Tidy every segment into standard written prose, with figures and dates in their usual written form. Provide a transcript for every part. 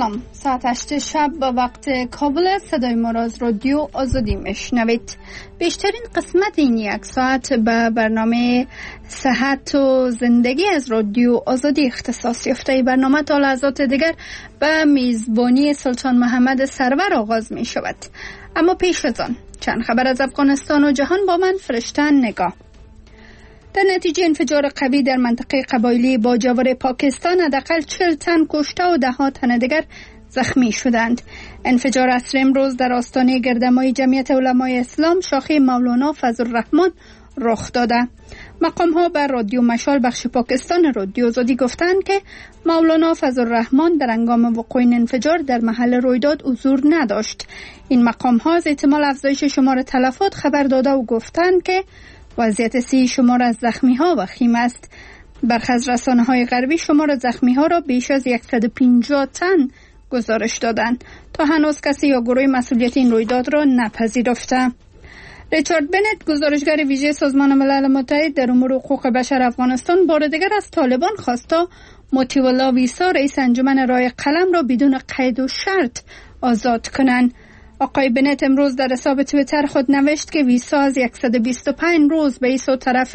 سلام، ساعت 8 شب به وقت کابل صدای ما را از رادیو آزادی میشنوید. بیشترین قسمت این یک ساعت به برنامه صحت و زندگی از رادیو آزادی اختصاص یافته. برنامه تا لحظات دیگر به میزبانی سلطان محمد سرور آغاز می شود. اما پیش از آن چند خبر از افغانستان و جهان با من فرشته نگاه. در نتیجه انفجار قوی در منطقه قبایلی باجاور پاکستان حداقل 40 تن کشته و 10 تن دیگر زخمی شدند. انفجار عصر امروز در آستانه گردهمایی جمعیت علمای اسلام شاخه مولانا فضلالرحمن رخ داده. مقام ها بر رادیو مشال بخش پاکستان رادیو آزادی گفتند که مولانا فضلالرحمن در هنگام وقوع این انفجار در محل رویداد حضور نداشت. این مقام ها از احتمال افزایش شمار تلفات خبر داده و گفتند که وضعیت صحی شمار از زخمی ها وخیم است. برخی از رسانه های غربی شمار زخمی ها را بیش از 150 تن گزارش دادند. تا هنوز کسی یا گروه مسئولیت این رویداد را نپذیرفته. ریچارد بنت، گزارشگر ویژه سازمان ملل متحد در امور حقوق بشر افغانستان، بار دیگر از طالبان خواست تا موتیوالا ویسا رئیس انجمن رای قلم را بدون قید و شرط آزاد کنند. آقای بنت امروز در حساب توییتر خود نوشت که ویسا از 125 روز به ایسو طرف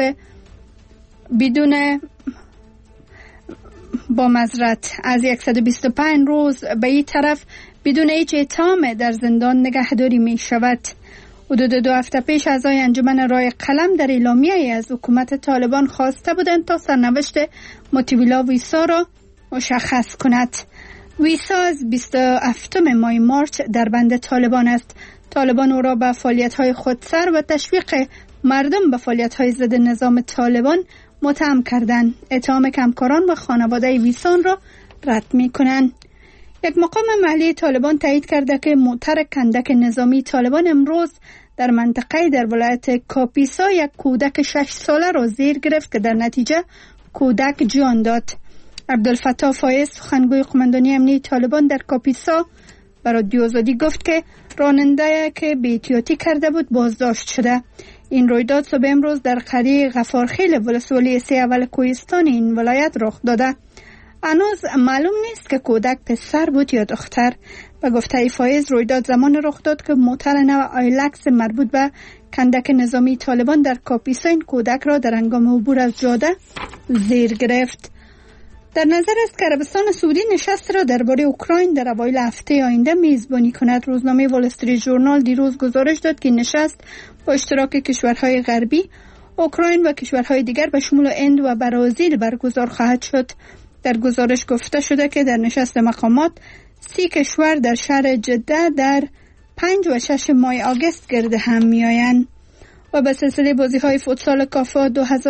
از 125 روز به این طرف بدون هیچ اتهام در زندان نگهداری می شود. حدود 2 هفته پیش اعضای انجمن رای قلم در اعلامیه‌ای از حکومت طالبان خواسته بودند تا سرنوشت موتیوالا ویسا را مشخص کند. ویسا از 27 ماه مارچ در بند طالبان است. طالبان او را به فعالیت‌های خودسر و تشویق مردم به فعالیت‌های ضد نظام طالبان متهم کردند. اتهام همکاران و خانواده ویسا را رد می‌کنند. یک مقام محلی طالبان تایید کرده که موتر کندک نظامی طالبان امروز در منطقه در ولایت کاپیسا یک کودک 6 ساله را زیر گرفت که در نتیجه کودک جان داد. عبدالفتاح فایز، سخنگوی قماندانی امنیتی طالبان در کاپیسا، به رادیو آزادی گفت که راننده که بی‌احتیاطی کرده بود بازداشت شده. این رویداد صبح امروز در قریه غفارخیل ولسوالی 3 اول کوهستان این ولایت رخ داده. هنوز معلوم نیست که کودک پسر بود یا دختر. به گفته فایز، رویداد زمان رخ داد که موتر نو آیلکس مربوط به کندک نظامی طالبان در کاپیسا این کودک را در هنگام عبور از جاده زیر گرفت. در نظر است که عربستان سعودی نشست را درباره اوکراین در اوایل هفته آینده میزبانی کند. روزنامه وال استریت ژورنال دیروز گزارش داد که نشست با اشتراک کشورهای غربی، اوکراین و کشورهای دیگر به شمول هند و برزیل برگزار خواهد شد. در گزارش گفته شده که در نشست مقامات 30 کشور در شهر جده در 5 و 6 ماه آگوست گرد هم میآیند. و به سلسله بازی‌های فوتسال کافا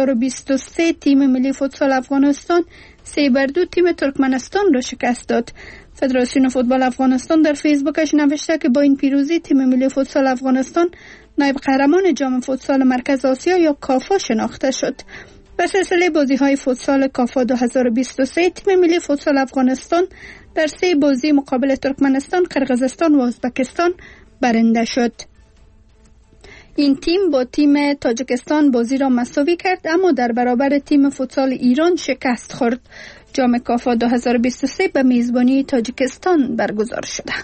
2023 تیم ملی فوتسال افغانستان 3-2 تیم ترکمنستان را شکست داد. فدراسیون فوتبال افغانستان در فیسبوکش نوشته که با این پیروزی تیم ملی فوتسال افغانستان نایب قهرمان جام فوتسال مرکز آسیا یا کافا شناخته شد. به سلسله بازی‌های فوتسال کافا 2023 تیم ملی فوتسال افغانستان در 3 بازی مقابل ترکمنستان، قرقیزستان و ازبکستان برنده شد. این تیم با تیم تاجیکستان بازی را مساوی کرد اما در برابر تیم فوتسال ایران شکست خورد. جام کافا 2023 به میزبانی تاجیکستان برگزار شده.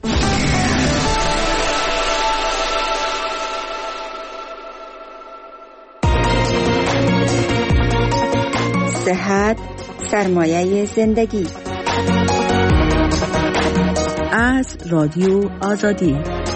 صحت سرمایه زندگی از رادیو آزادی.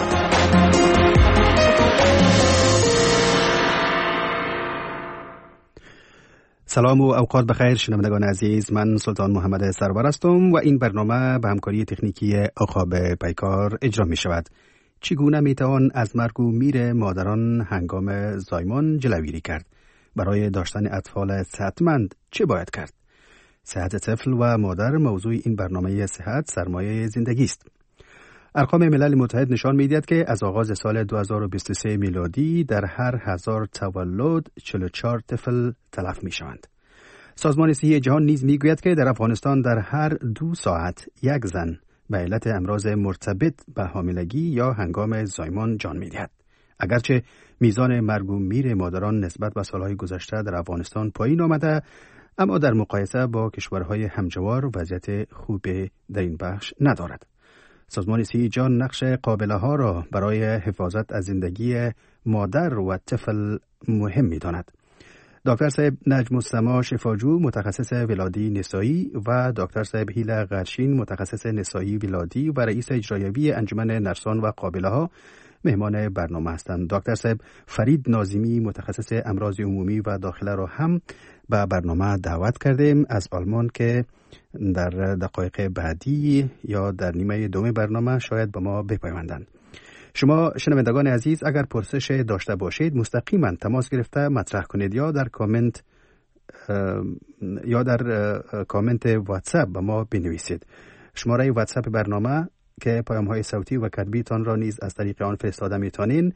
سلام و اوقات بخیر شنوندگان عزیز، من سلطان محمد سرور هستم و این برنامه به همکاری تکنیکی عقاب پیکار اجرا می شود. چگونه می توان از مرگ و میر مادران هنگام زایمان جلوگیری کرد؟ برای داشتن اطفال صحتمند چه باید کرد؟ صحت طفل و مادر موضوع این برنامه صحت سرمایه زندگی است. ارقام ملل متحد نشان می‌دهد که از آغاز سال 2023 میلادی در هر 1000 تولد 44 طفل تلف می‌شوند. سازمان صحی جهان نیز می‌گوید که در افغانستان در هر 2 ساعت یک زن به علت امراض مرتبط به حاملگی یا هنگام زایمان جان می‌دهد. اگرچه میزان مرگ و میر مادران نسبت به سالهای گذشته در افغانستان پایین آمده، اما در مقایسه با کشورهای همجوار وضعیت خوب در این بخش ندارد. سازمان صحی جهان نقش قابله ها را برای حفاظت از زندگی مادر و طفل مهم می داند. دکتر صاحب نجم السما شفاجو متخصص ولادی نسایی و دکتر صاحب هیلا غرشین متخصص نسایی ولادی و رئیس اجرایی انجمن نرسان و قابله ها مهمان برنامه هستند. دکتر صاحب فرید ناظمی متخصص امراض عمومی و داخله را هم به برنامه دعوت کردیم از آلمان که در دقایق بعدی یا در نیمه دوم برنامه شاید به ما بپیوندند. شما شنوندگان عزیز اگر پرسش داشته باشید مستقیما تماس گرفته مطرح کنید یا در کامنت واتساپ به ما بنویسید. شماره واتساپ برنامه که پیام‌های صوتی و کتبی تان را نیز از طریق آن فرستاده می‌توانید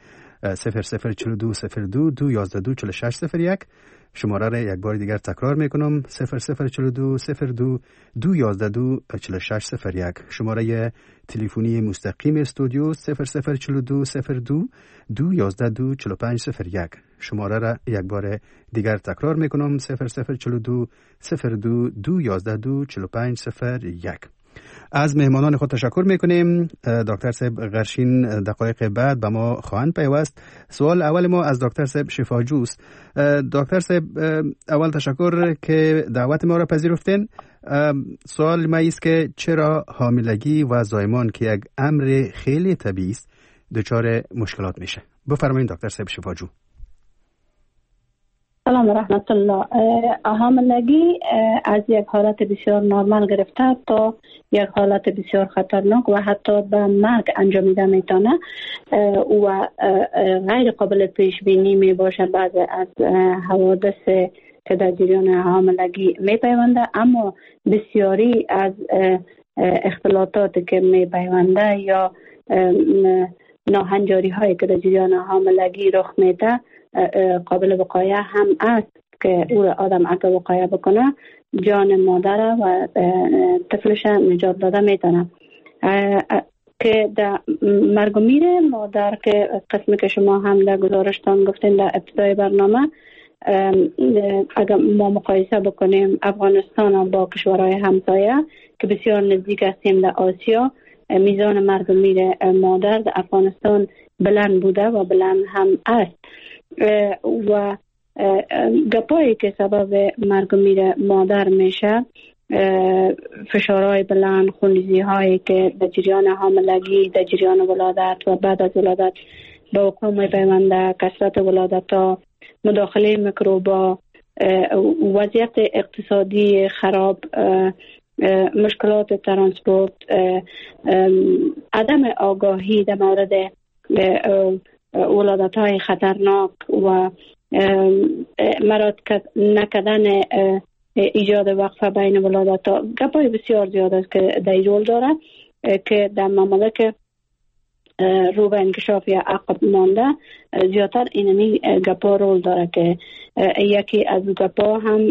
0042 211 4601. شماره را یک بار دیگر تکرار میکنم 0042 02 211 4601. شماره تلفنی مستقیم استودیو 0042 02 211 4501. شماره را یک بار دیگر تکرار میکنم 0042 02 211 4501. از مهمانان خود تشکر میکنیم. دکتر صاحب غرشین دقایق بعد به ما خواهند پیوست. سوال اول ما از دکتر صاحب شفاجوست. دکتر صاحب اول تشکر که دعوت ما را پذیرفتین. سوال ما است که چرا حاملگی و زایمان که یک امر خیلی طبیعی است دچار مشکلات میشه؟ بفرمایید دکتر صاحب شفاجو. سلام و رحمت الله. حاملگی از یک حالت بسیار نرمال گرفته تا یک حالت بسیار خطرناک و حتی به مرگ انجامیده میتونه و غیر قابل پیش بینی می باشه. بعض از حوادث که در جریان حاملگی می پیونده، اما بسیاری از اختلاطات که می پیونده یا ناهنجاری هایی که در جریان حاملگی رخ میده قابل وقایع هم است که او را آدم اگه وقایع بکنه جان مادر و طفلش نجات داده میتونه. که در مرگ و میر مادر که قسمی که شما هم در گزارشتان گفتین در ابتدای برنامه، اگر ما مقایسه بکنیم افغانستان با کشورهای همسایه که بسیار نزدیک هستیم در آسیا، میزان مرگ و میر مادر در افغانستان بلند بوده و بلند هم است و گپایی که سبب مرگ و میر مادر میشه فشارهای بلند، خونریزی هایی که در جریان حاملگی، در جریان ولادت و بعد از ولادت به وقوع میپیونده، کثرت ولادت ها، مداخله میکروبا، وضعیت اقتصادی خراب، مشکلات ترانسپورت، عدم آگاهی در مورد ولادت های خطرناک و مراد نکردن ایجاد وقفه بین ولادت ها. گپای بسیار زیاد است که در رول داره که در ممالک رو به انکشاف یا عقب مانده زیادتر اینمی گپا رول داره که یکی از گپا هم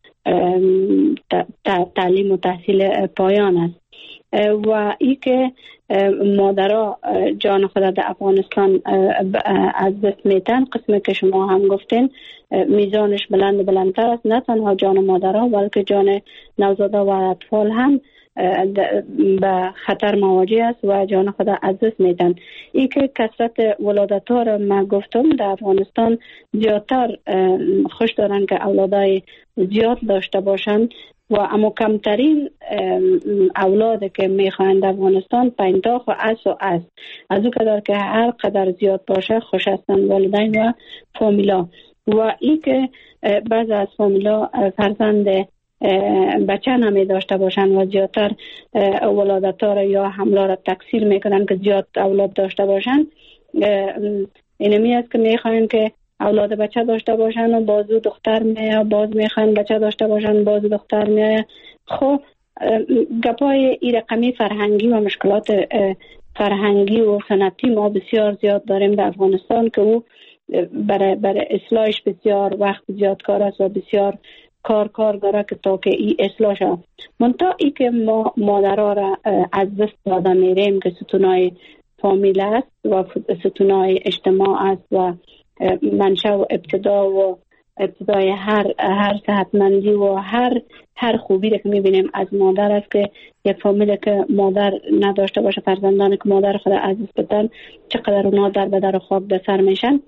تعلیم و تحصیل پایان است و ای که مادرها جان خود در افغانستان از دست میتن. قسمی که شما هم گفتین میزانش بلندتر است، نه تنها جان مادرها بلکه جان نوزاده و اطفال هم به خطر مواجه است و جان خود از دست میدن. ای که کثرت ولادت ها را من گفتم در افغانستان زیادتر خوش دارن که اولادای زیاد داشته باشند و اما کمترین اولاد که میخواهند در افغانستان پینتاخ و از او قدر که هر قدر زیاد باشه خوش هستند والدین و فامیلا. و ای که بعض از فامیلا فرزند بچه نمی داشته باشند و زیادتر ولادت ها را یا حمله را تکثیر میکنن که زیاد اولاد داشته باشند. اینمی است که میخواهند که اولاد بچه داشته باشن و بازو دختر میایه، باز میخوان بچه داشته باشن بازو دختر میایه. خب گپای این رقمی فرهنگی و مشکلات فرهنگی و سنتی ما بسیار زیاد داریم در افغانستان که او برای اصلاحش بسیار وقت زیاد کار است و بسیار کار داره که تا که این اصلاح شد. منتها ای که ما مادرها را از دست داده میریم که ستونای فامیل است و ستونای اجتماع است و منشأ و ابتدا و ابتدای هر صحتمندی و هر خوبی رو که میبینیم از مادر است که یک فامیلی که مادر نداشته باشه، فرزندانی که مادر خود عزیز بدن، چقدر اونا در بدر و خاک به سر میشن.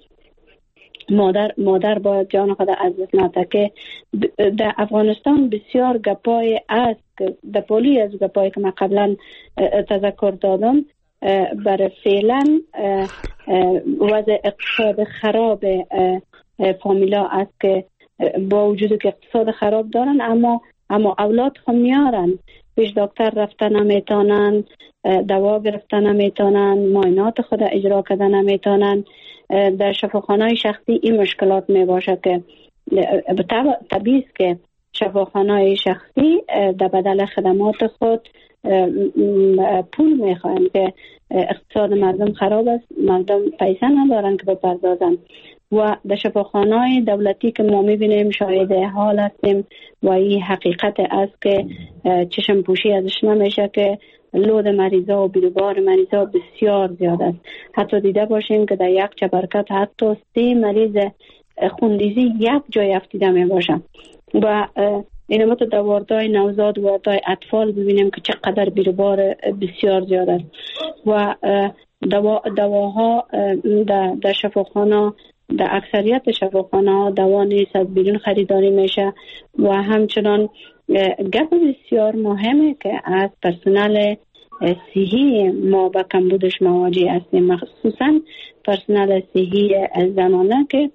مادر باید جان خود عزیز نده. که در افغانستان بسیار گپای است که در پولی از گپایی که من قبلا تذکر دادم، برای فعلا وضع اقتصاد خراب فامیلا است که با وجود که اقتصاد خراب دارن اما اولاد خود میارن، پیش دکتر رفتن نمیتونن، دوا گرفتن نمیتونن، معاینات خود اجرا کردن نمیتونن. در شفاخانه‌های شخصی این مشکلات می باشه که طبیعی است که شفاخانه‌های شخصی در بدل خدمات خود پول میخواین که اقتصاد مردم خراب است، مردم پیسه ندارن که بپردازن. و در شفاخانه‌های دولتی که ما میبینیم شاهد حال هستیم و این حقیقت است که چشم پوشی ازش نمیشه که لود مریضا و بیروبار مریضا بسیار زیاد است. حتی دیده باشیم که در یک چبرکت حتی 3 مریض خونریزی یک جای افتیده می باشه. و اینما تو در واردهای نوزاد و واردهای اطفال ببینیم که چقدر بیروبار بسیار زیاد است. و دواها در شفاخانه، در اکثریت شفاخانه دوا نیست، از بیرون خریداری میشه. و همچنان گپ بسیار مهمه که از پرسنل صحی ما با کمبودش مواجه هستیم، مخصوصا پرسنل صحی زنانه که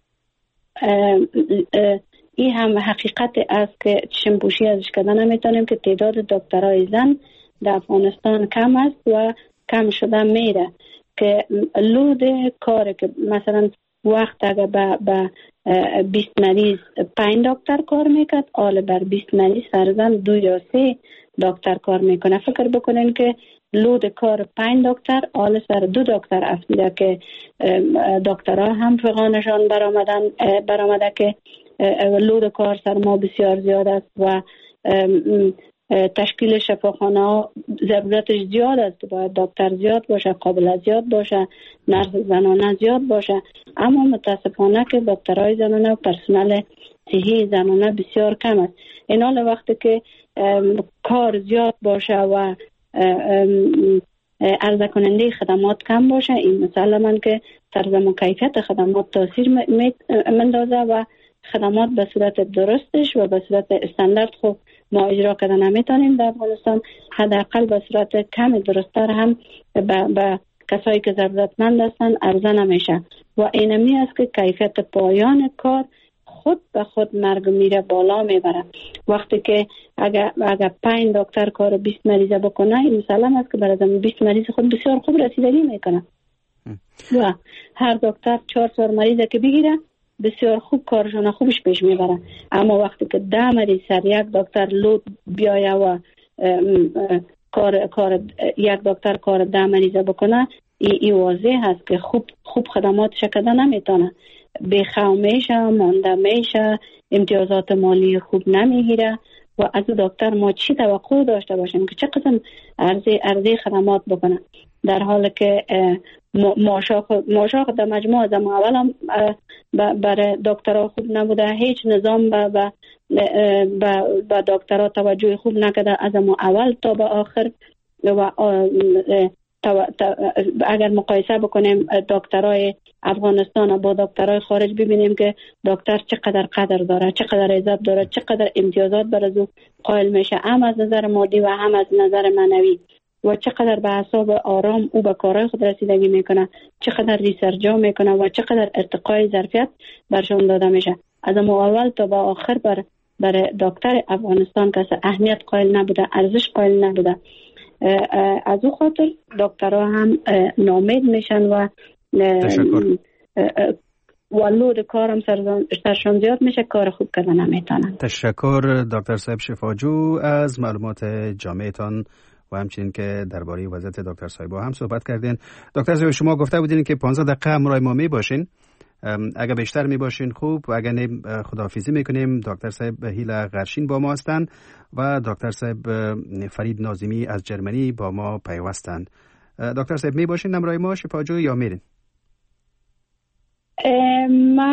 این هم حقیقت است که چشم‌پوشی ازش کردن نمیتونیم که تعداد دکترای زن در افغانستان کم است و کم شده میره. که لود کار که مثلا وقت اگر به 20 مریض 5 دکتر کار میکرد، حالا بر 20 مریض فرضاً 2 یا 3 دکتر کار میکنه. فکر بکنین که لود کار 5 دکتر حالا سر 2 دکتر افتیده که دکترها هم فقانشان برآمده که لود کار سر ما بسیار زیاد است و تشکیل شفاخانه ها ضرورتش زیاد است. باید دکتر زیاد باشه، قابل زیاد باشه، نرس زنانه زیاد باشه. اما متاسفانه که دکترهای زنانه و پرسنل صحی زنانه بسیار کم است. این حال وقتی که کار زیاد باشه و عرضه کننده خدمات کم باشه، این مسلماً که سرزم و کیفیت خدمات تاثیر مندازه و خدمات به صورت درستش و به صورت استاندارد خوب ما اجرا کردن نمیتونیم در افغانستان. حداقل به صورت کم درستتر هم به کسایی که ضرورتمند هستن عرضه نمیشه. و اینمی است که کیفیت پایان کار خود به خود مرگ میره بالا میبره. وقتی که اگر 5 دکتر کار 20 مریضه بکنه، این مسلم است که برای 20 مریض خود بسیار خوب رسیدگی میکنه. و هر دکتر 4 مریضه که بگیره بسیار خوب کارشون خوبش پیش میبره. اما وقتی که 10 مریض سر یک دکتر لود بیایه و کار یک دکتر کار 10 مریضه بکنه، این واضح هست که خوب خدماتش کردن نمیتونه. بخو میشه، مانده میشه، امتیازات مالی خوب نمیگیره. و از دکتر ما چی توقع داشته باشیم که چه قسم عرضه خدمات بکنه، در حالی که ماشاق در مجموعه از اول هم برای دکترها خوب نبوده. هیچ نظام به دکترها توجه خوب نکرده از اول تا به آخر. و اگر مقایسه بکنیم دکترای افغانستان با دکترای خارج، ببینیم که دکتر چقدر قدر داره، چقدر عزت داره، چقدر امتیازات بر از او قائل میشه، هم از نظر مادی و هم از نظر معنوی. و چقدر به اعصاب آرام او به کارهای خود رسیدگی میکنه، چقدر ریسرچ میکنه و چقدر ارتقای ظرفیت برشون داده میشه. از اول تا به آخر برای دکتر افغانستان کسی اهمیت قائل نبوده، ارزش قائل نبوده. از او خاطر دکترها هم ناامید میشن و لود کارم سرشان زیاد میشه، کار خوب کردن نمیتونن. تشکر دکتر صاحب شفاجو از معلومات جامعتان و همچنین که درباره وضعیت دکتر صاحبا هم صحبت کردین. دکتر صاحب شما گفته بودین که 15 دقیقه همراه ما می باشین. اگر بیشتر می باشین خوب، و اگر نه خداحافظی میکنیم. دکتر صاحب هیلا غرشین با ما هستند و دکتر صاحب فرید ناظمی از جرمنی با ما پیوستند. دکتر صاحب می باشین همراه ما شفاجو یا میرین؟ ما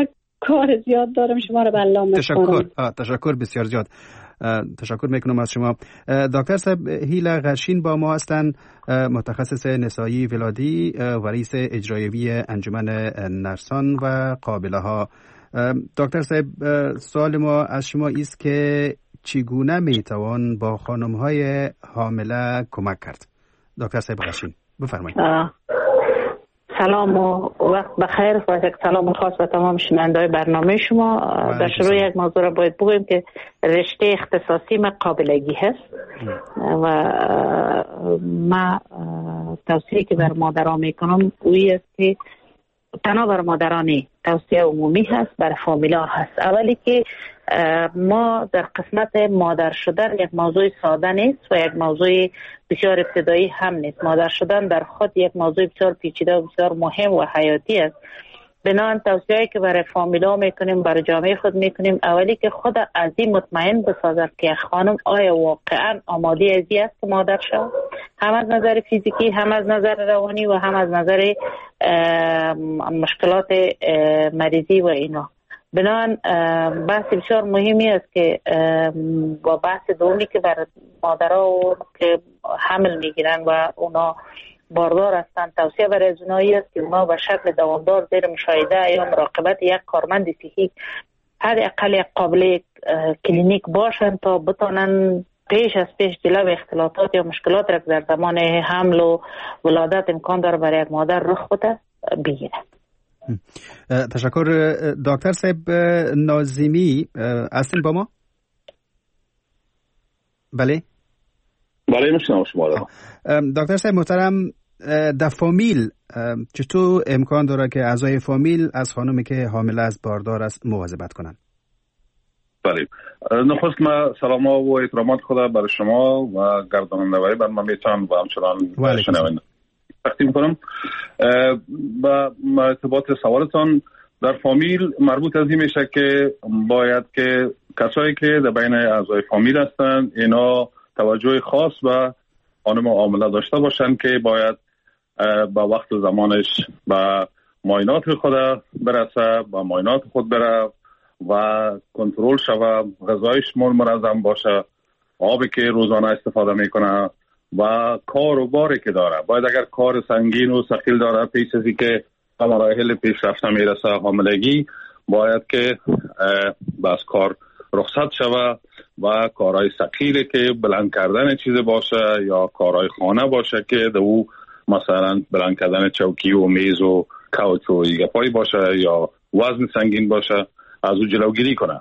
کار زیاد دارم. شما رو به الله میسپارم. تشکر بسیار زیاد. تشکر میکنم از شما. دکتر صاحب هیلا غرشین با ما هستند، متخصص نسایی ولادی و رئیس اجرایی انجمن نرسان و قابله ها. دکتر صاحب سوال ما از شما است که چگونه میتوان با خانم های حامله کمک کرد؟ دکتر صاحب غرشین بفرمایید. سلام و وقت بخیر و یک سلام خاص به تمام شنونده‌های برنامه شما. در شروع یک موضوع را باید بگویم که رشته اختصاصی ما قابلگی هست و ما توصیه که بر مادران میکنم اوی است که تنها بر مادران توصیه عمومی هست، بر فامیلا هست. اولی که ما در قسمت مادر شدن یک موضوع ساده نیست و یک موضوع بسیار ابتدایی هم نیست. مادر شدن در خود یک موضوع بسیار پیچیده و بسیار مهم و حیاتی است. بنابراین توصیه‌ای که برای فامیلا میکنیم، برای جامعه خود میکنیم، اولی که خود از این مطمئن بسازد که خانم آیا واقعا آماده از این است که مادر شود، هم از نظر فیزیکی، هم از نظر روانی و هم از نظر مشکلات مریضی و اینا. بنابراین بحث بسیار مهمی است که با بحث دومی که بر مادرها که حمل میگیرن و اونا باردار هستند، توصیه برای از اونایی است که اونا به شکل دوامدار زیر مشاهده یا مراقبت یک کارمند صحی حداقل یک قابل کلینیک باشند تا بتونن پیش جلو اختلاطات یا مشکلات را در زمان حمل و ولادت امکان داره برای یک مادر رخ بده بگیرند. تشکر. دکتر صاحب ناظمی هستین با ما؟ بله میشنم شما را. دکتر صاحب محترم، در فامیل چطور امکان داره که اعضای فامیل از خانمی که حامله است باردار است مواظبت کنند؟ بله، نخست ما سلام و احترامات خدا برای شما و گرداننده برنامه تان و همچنان شنونده تقدیم کنم. با ارتباط سوالتان در فامیل مربوط از این میشه که باید که کسایی که در بین اعضای فامیل هستند اینا توجه خاص و خانم حامله داشته باشند که باید با وقت و زمانش با معاینات خود برسه، با معاینات خود بره و کنترل شوه، غذایش منظم باشه، آبی که روزانه استفاده میکنه و کار و باری که داره. باید اگر کار سنگین و ثقیل داره پیش ازی که به مراحل پیشرفته میرسه حاملگی، باید که بس کار رخصت شوه و کارهای ثقیلی که بلند کردن چیز باشه یا کارهای خانه باشه که در او مثلا بلند کردن چوکی و میز و کوچ و گپایی باشه یا وزن سنگین باشه از او جلوگیری کنه.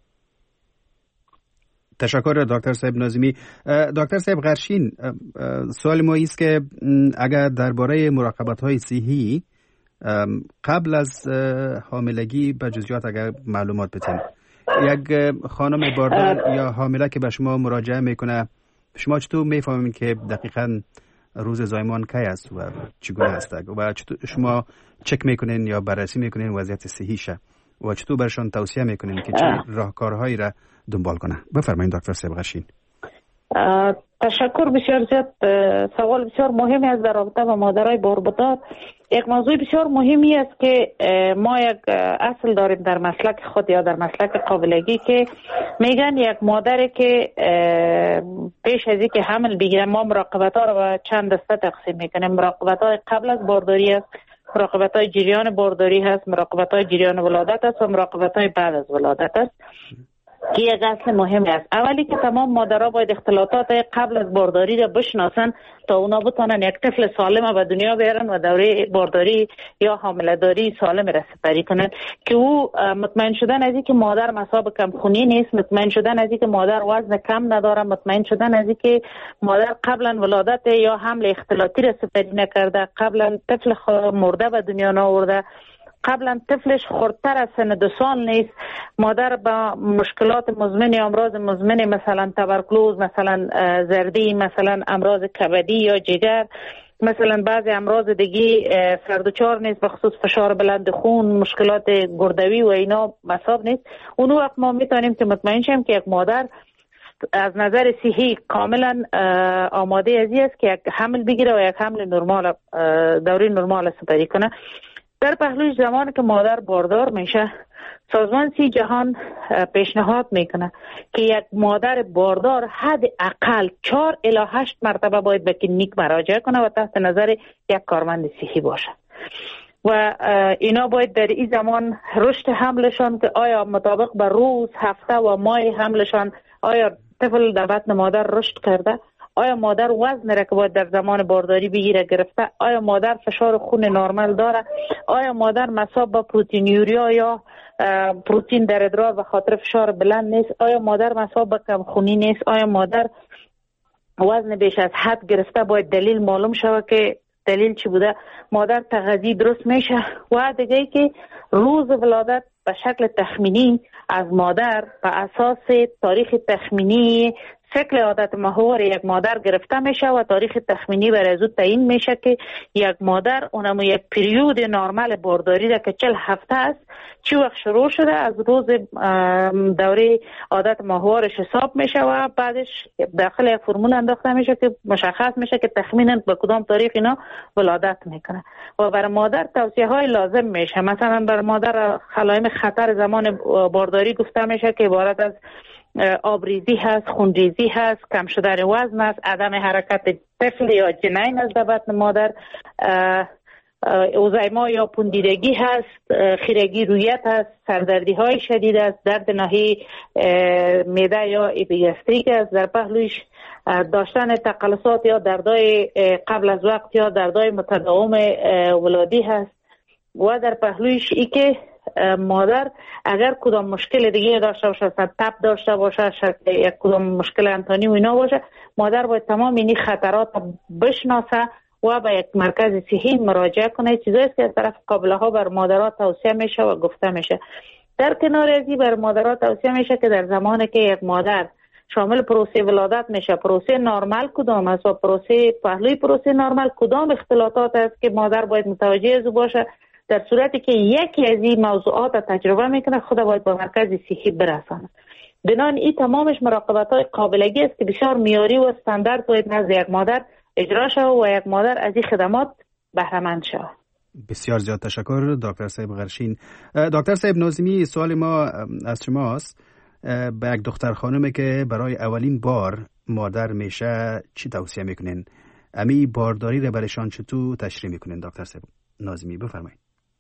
تشکر دکتر صاحب ناظمی. دکتر صاحب غرشین، سوال ما است که اگر درباره مراقبت‌های صحی قبل از حاملگی به جزئیات اگر معلومات بدین. یک خانم باردار یا حامله که به شما مراجعه میکنه، شما چطور میفهمید که دقیقاً روز زایمان کی است و چگونه است و چطور شما چک میکنین یا بررسی میکنین وضعیت صحیشه و چطور برشان توصیه میکنین که چه راهکارهایی را دنبال کنه؟ بفرمایید دکتر صاحب غرشین. تشکر بسیار زیاد. سوال بسیار مهمی است در رابطه با مادرای باردار. یک موضوع بسیار مهمی است که ما یک اصل داریم در مسلک خود یا در مسلک قابلگی که میگن یک مادری که پیش از اینکه حمل بگیره ما مراقبت ها رو به چند دسته تقسیم میکنیم. مراقبت های قبل از بارداری است، مراقبت های جریان بارداری هست، مراقبت های جریان ولادت است و مراقبت های بعد از ولادت است که یک اصل مهم است. اولی که تمام مادرها باید اختلاطات قبل از بارداری را بشناسن تا اونا بتونن یک طفل سالم به دنیا بیارن و دوره بارداری یا حامله داری سالم را سپری کنن که او مطمئن شدن از اینکه مادر مصاب کمخونی نیست، مطمئن شدن از اینکه مادر وزن کم نداره، مطمئن شدن از اینکه مادر قبلا ولادت یا حمل اختلاطی را سپری نکرده، قبلا طفل مرده به دنیا نآورده، قبلا طفلش خردتر از سن 2 سال نیست، مادر با مشکلات مزمن یا امراض مزمن مثلا تبرکلوز، مثلا زردی، مثلا امراض کبدی یا جگر، مثلا بعضی امراض دیگه سردوچار نیست به خصوص فشار بلند خون، مشکلات گردوی و اینا مصاب نیست. اون وقت ما میتونیم که مطمئن شیم که یک مادر از نظر صحی کاملا آماده ازی است که یک حمل بگیره و یک حمل نرمال دوره نرمال سپری کنه. در پهلوش زمانی که مادر باردار میشه سازمان صحی جهان پیشنهاد میکنه که یک مادر باردار حد اقل 4 الی 8 مرتبه باید به کلینیک مراجعه کنه و تحت نظر یک کارمند صحی باشه و اینا باید در این زمان رشد حملشان که آیا مطابق به روز، هفته و ماه حملشان آیا طفل در بطن مادر رشد کرده، آیا مادر وزن را که باید در زمان بارداری بگیره گرفته، آیا مادر فشار خون نرمال داره، آیا مادر مصاب به پروتئینوریا یا پروتئین در ادرار به خاطر فشار بلند نیست، آیا مادر مصاب به کم خونی نیست، آیا مادر وزن بیش از حد گرفته. باید دلیل معلوم شود که دلیل چی بوده، مادر تغذیه درست میشه و دیگه ای که روز ولادت به شکل تخمینی از مادر به اساس تاریخ تخمینی شکل عادت محور یک مادر گرفته میشه و تاریخ تخمینی برای زود تعیین میشه که یک مادر اونم یک پریود نرمال بارداری را که 40 هفته است چی وقت شروع شده از روز دوره عادت محورش حساب میشه و بعدش داخل یک فرمول انداخته میشه که مشخص میشه که تخمینا به کدام تاریخ اینا ولادت میکنه و برای مادر توصیه های لازم میشه. مثلا برای مادر علائم خطر زمان بارداری گفته میشه که عبارت از آبریزی هست، خونریزی هست، کم شدن وزن است، عدم حرکت طفل یا جنین از بطن مادر، اوزایما یا پوندیدگی هست، خیرگی رویت هست، سردردی های شدید است، درد ناحیه معده یا اپیگاستریک است، در پهلوش داشتن تقلصات یا دردای قبل از وقت یا دردای متداوم ولادی هست و در پهلوش ای که مادر اگر کدام مشکل دیگه داشته باشه، تب داشته باشه، یک کدام مشکل انتانی و اینا باشه، مادر باید تمام این خطرات بشناسه و به یک مرکز صحی مراجعه کنه. چیزایی است که از طرف قابله ها بر مادرات توصیه میشه و گفته میشه. در کنار از این بر مادرات توصیه میشه که در زمانی که یک مادر شامل پروسه ولادت میشه، پروسه نرمال کدام است و پروسه پهلوی پروسه نرمال کدام اختلالات است که مادر باید متوجه از باشه. در صورتی که یکی از این موضوعات تجربه میکنه خود باید به مرکز صحی برسانه. بنابراین این تمامش مراقبت‌های قابلگی است که بسیار معیاری و استاندارد باید نزد یک مادر اجرا شود و یک مادر از این خدمات بهره مند شود. بسیار زیاد تشکر دکتر صاحب غرشین. دکتر صاحب ناظمی، سوال ما از شماست. به یک دختر خانمی که برای اولین بار مادر میشه چی توصیه میکنین؟ امی بارداری را برشان چطور تشریح میکنین دکتر صاحب ناظمی؟ بفرمایید.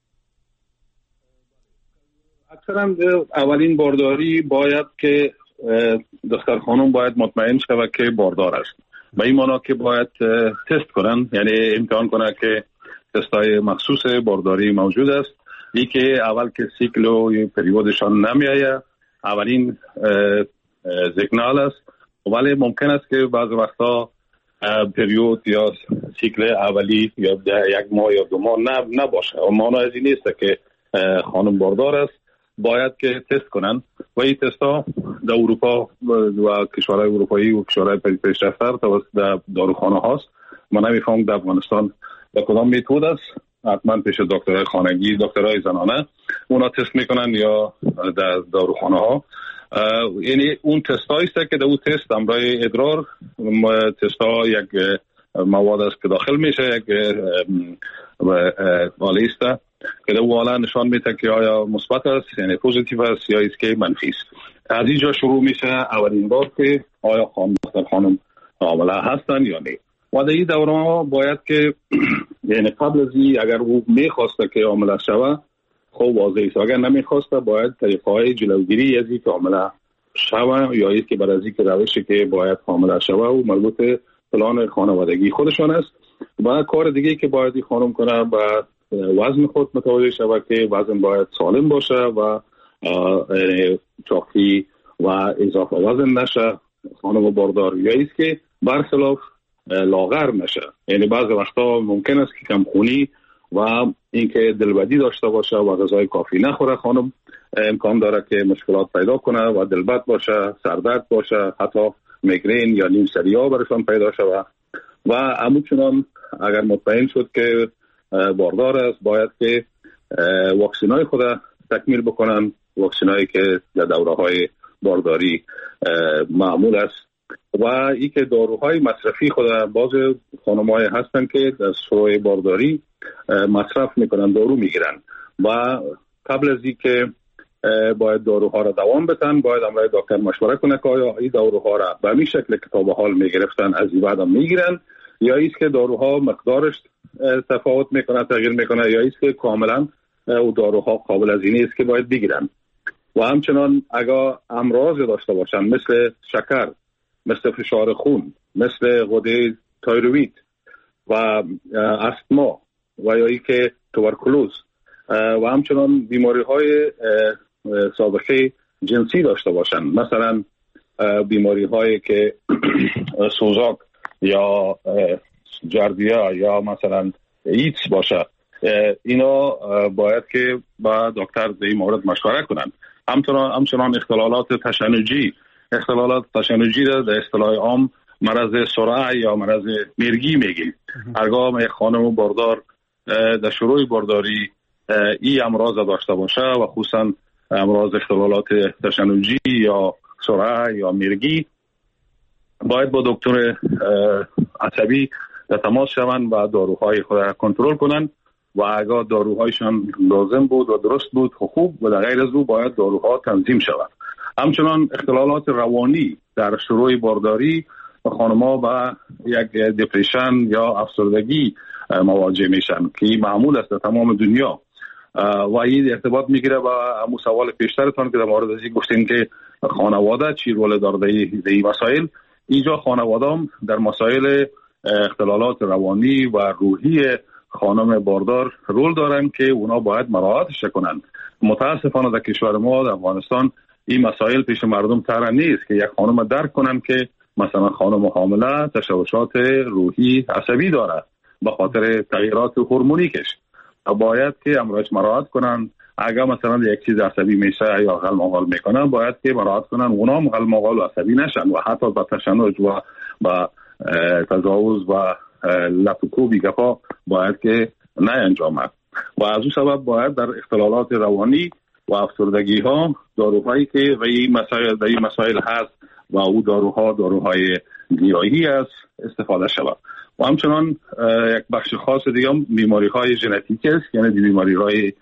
اکثرا اولین بارداری باید که دختر خانم باید مطمئن شود که باردار است. به این معنی که باید تست کنن، یعنی امتحان کنن که تستای مخصوص بارداری موجود است. ای که اول که سیکل و پریودشان نمیایه، اولین سیگنال است. ولی ممکن است که بعض وقتا پریود یا سیکل اولی یا یک ماه یا 2 ماه نباشه. معنی از این نیست که خانم باردار است. باید که تست کنن و این تست ها در اروپا و کشورهای اروپایی و کشورهای پیشرفته توسط داروخانه هاست. من نمیفهم در افغانستان به کدام متد است. حتما پیش دکترای خانگی، دکترای زنانه اونا تست میکنن یا در داروخانه ها. یعنی اون تست هایی است که در اون تست امرای ادرار تست ها یک مواد است که داخل میشه، یک والیسته که در والا نشان میده که آیا مثبت است یعنی پوزیتیو است یا است که منفی است. از اینجا شروع میشه اولین بار که آیا خانم حامله هستن یا نه. و در این دوره باید که یعنی قبل از این اگر او میخواسته که حامله شوه خب واضح است، اگر نمیخواسته باید طریقه های جلوگیری از اینکه حامله شوه یا است که برای از اینکه روشی که باید حامله شوه و مربوط پلان خانوادگی خودشان است. و کار دیگه که باید این خانم کنه با وزن خود متوجه شود که وزن باید سالم باشه و چاقی و اضافه وزن نشه خانم باردار، یا ایست که برخلاف لاغر نشه. یعنی بعضی وقتا ممکن است که کم خونی و اینکه دلبدی داشته باشه و غذای کافی نخوره خانم، امکان داره که مشکلات پیدا کنه و دلبد باشه، سردرد باشه، حتی میگرین یا نیم سری ها برشان پیدا شود. و همچنان اگر مطمئن شد که باردار است باید که واکسینای خود تکمیل بکنن، واکسینایی که در دوره‌های بارداری معمول است. و ای که داروهای مصرفی خود باز خانم‌های هستن که در شروع بارداری مصرف میکنن، دارو میگیرن و قبل از این که باید داروها را دوام بدن، باید امروی دکتر مشوره کنه که آیا این داروها را به این شکل که تا به حال میگرفتن از این بعد هم میگیرن، یا ایست که داروها مقدارش تفاوت میکنه، تغییر میکنه، یا ایست که کاملا او داروها قابل از اینه است که باید بگیرن. و همچنان اگر امراض داشته باشن مثل شکر، مثل فشار خون، مثل غده تایروید و استما و یا ای که توبرکولوز و همچنان بیماری های سابقه جنسی داشته باشن، مثلا بیماری هایی که سوزاک یا جاردیا یا مثلا ایدز باشه، اینا باید که با دکتر در این مورد مشوره کنن. همچنان اختلالات تشنجی را در اصطلاح عام مرض سرعه یا مرض مرگی میگیم. هرگاه یک خانم باردار در شروع بارداری این امراض داشته باشه و خصوصا امراض اختلالات تشنجی یا سرعه یا مرگی، باید با دکتر عصبی در تماس شوند و داروهای خود را کنترل کنند و اگر داروهایشان لازم بود و درست بود خوب و در غیر از او باید داروها تنظیم شود. همچنان اختلالات روانی در شروع بارداری و خانم‌ها با یک دپرشن یا افسردگی مواجه میشن که معمول است در تمام دنیا و این ارتباط میگیره با همون سوال پیشترتان که در مورد از این گفتین که خانواده چی رول داره در این مسائل. اینجا خانواده هم در مسائل اختلالات روانی و روحی خانم باردار رول دارن که اونا باید مراعاتش کنن. متاسفانه در کشور ما در افغانستان این مسائل پیش مردم طرح نیست که یک خانم درک کنن که مثلا خانم حامله تشوشات روحی عصبی داره به خاطر تغییرات هورمونیکش. باید که امروز مراعات کنن. اگر مثلا یک چیز عصبی میشه یا غلمغال میکنن باید که مراعات کنن اونا هم غلمغال و عصبی نشن و حتی با تشنج و با تجاوز و لطوکوبی گفا باید که نه انجامد. و از اون سبب باید در اختلالات روانی و افسردگی ها داروهایی که و این مسائل هست و او داروهای گیاهی است استفاده شود. و همچنان یک بخش خاص دیگه هم بیماری های ژنتیکی است، یعنی بیماری های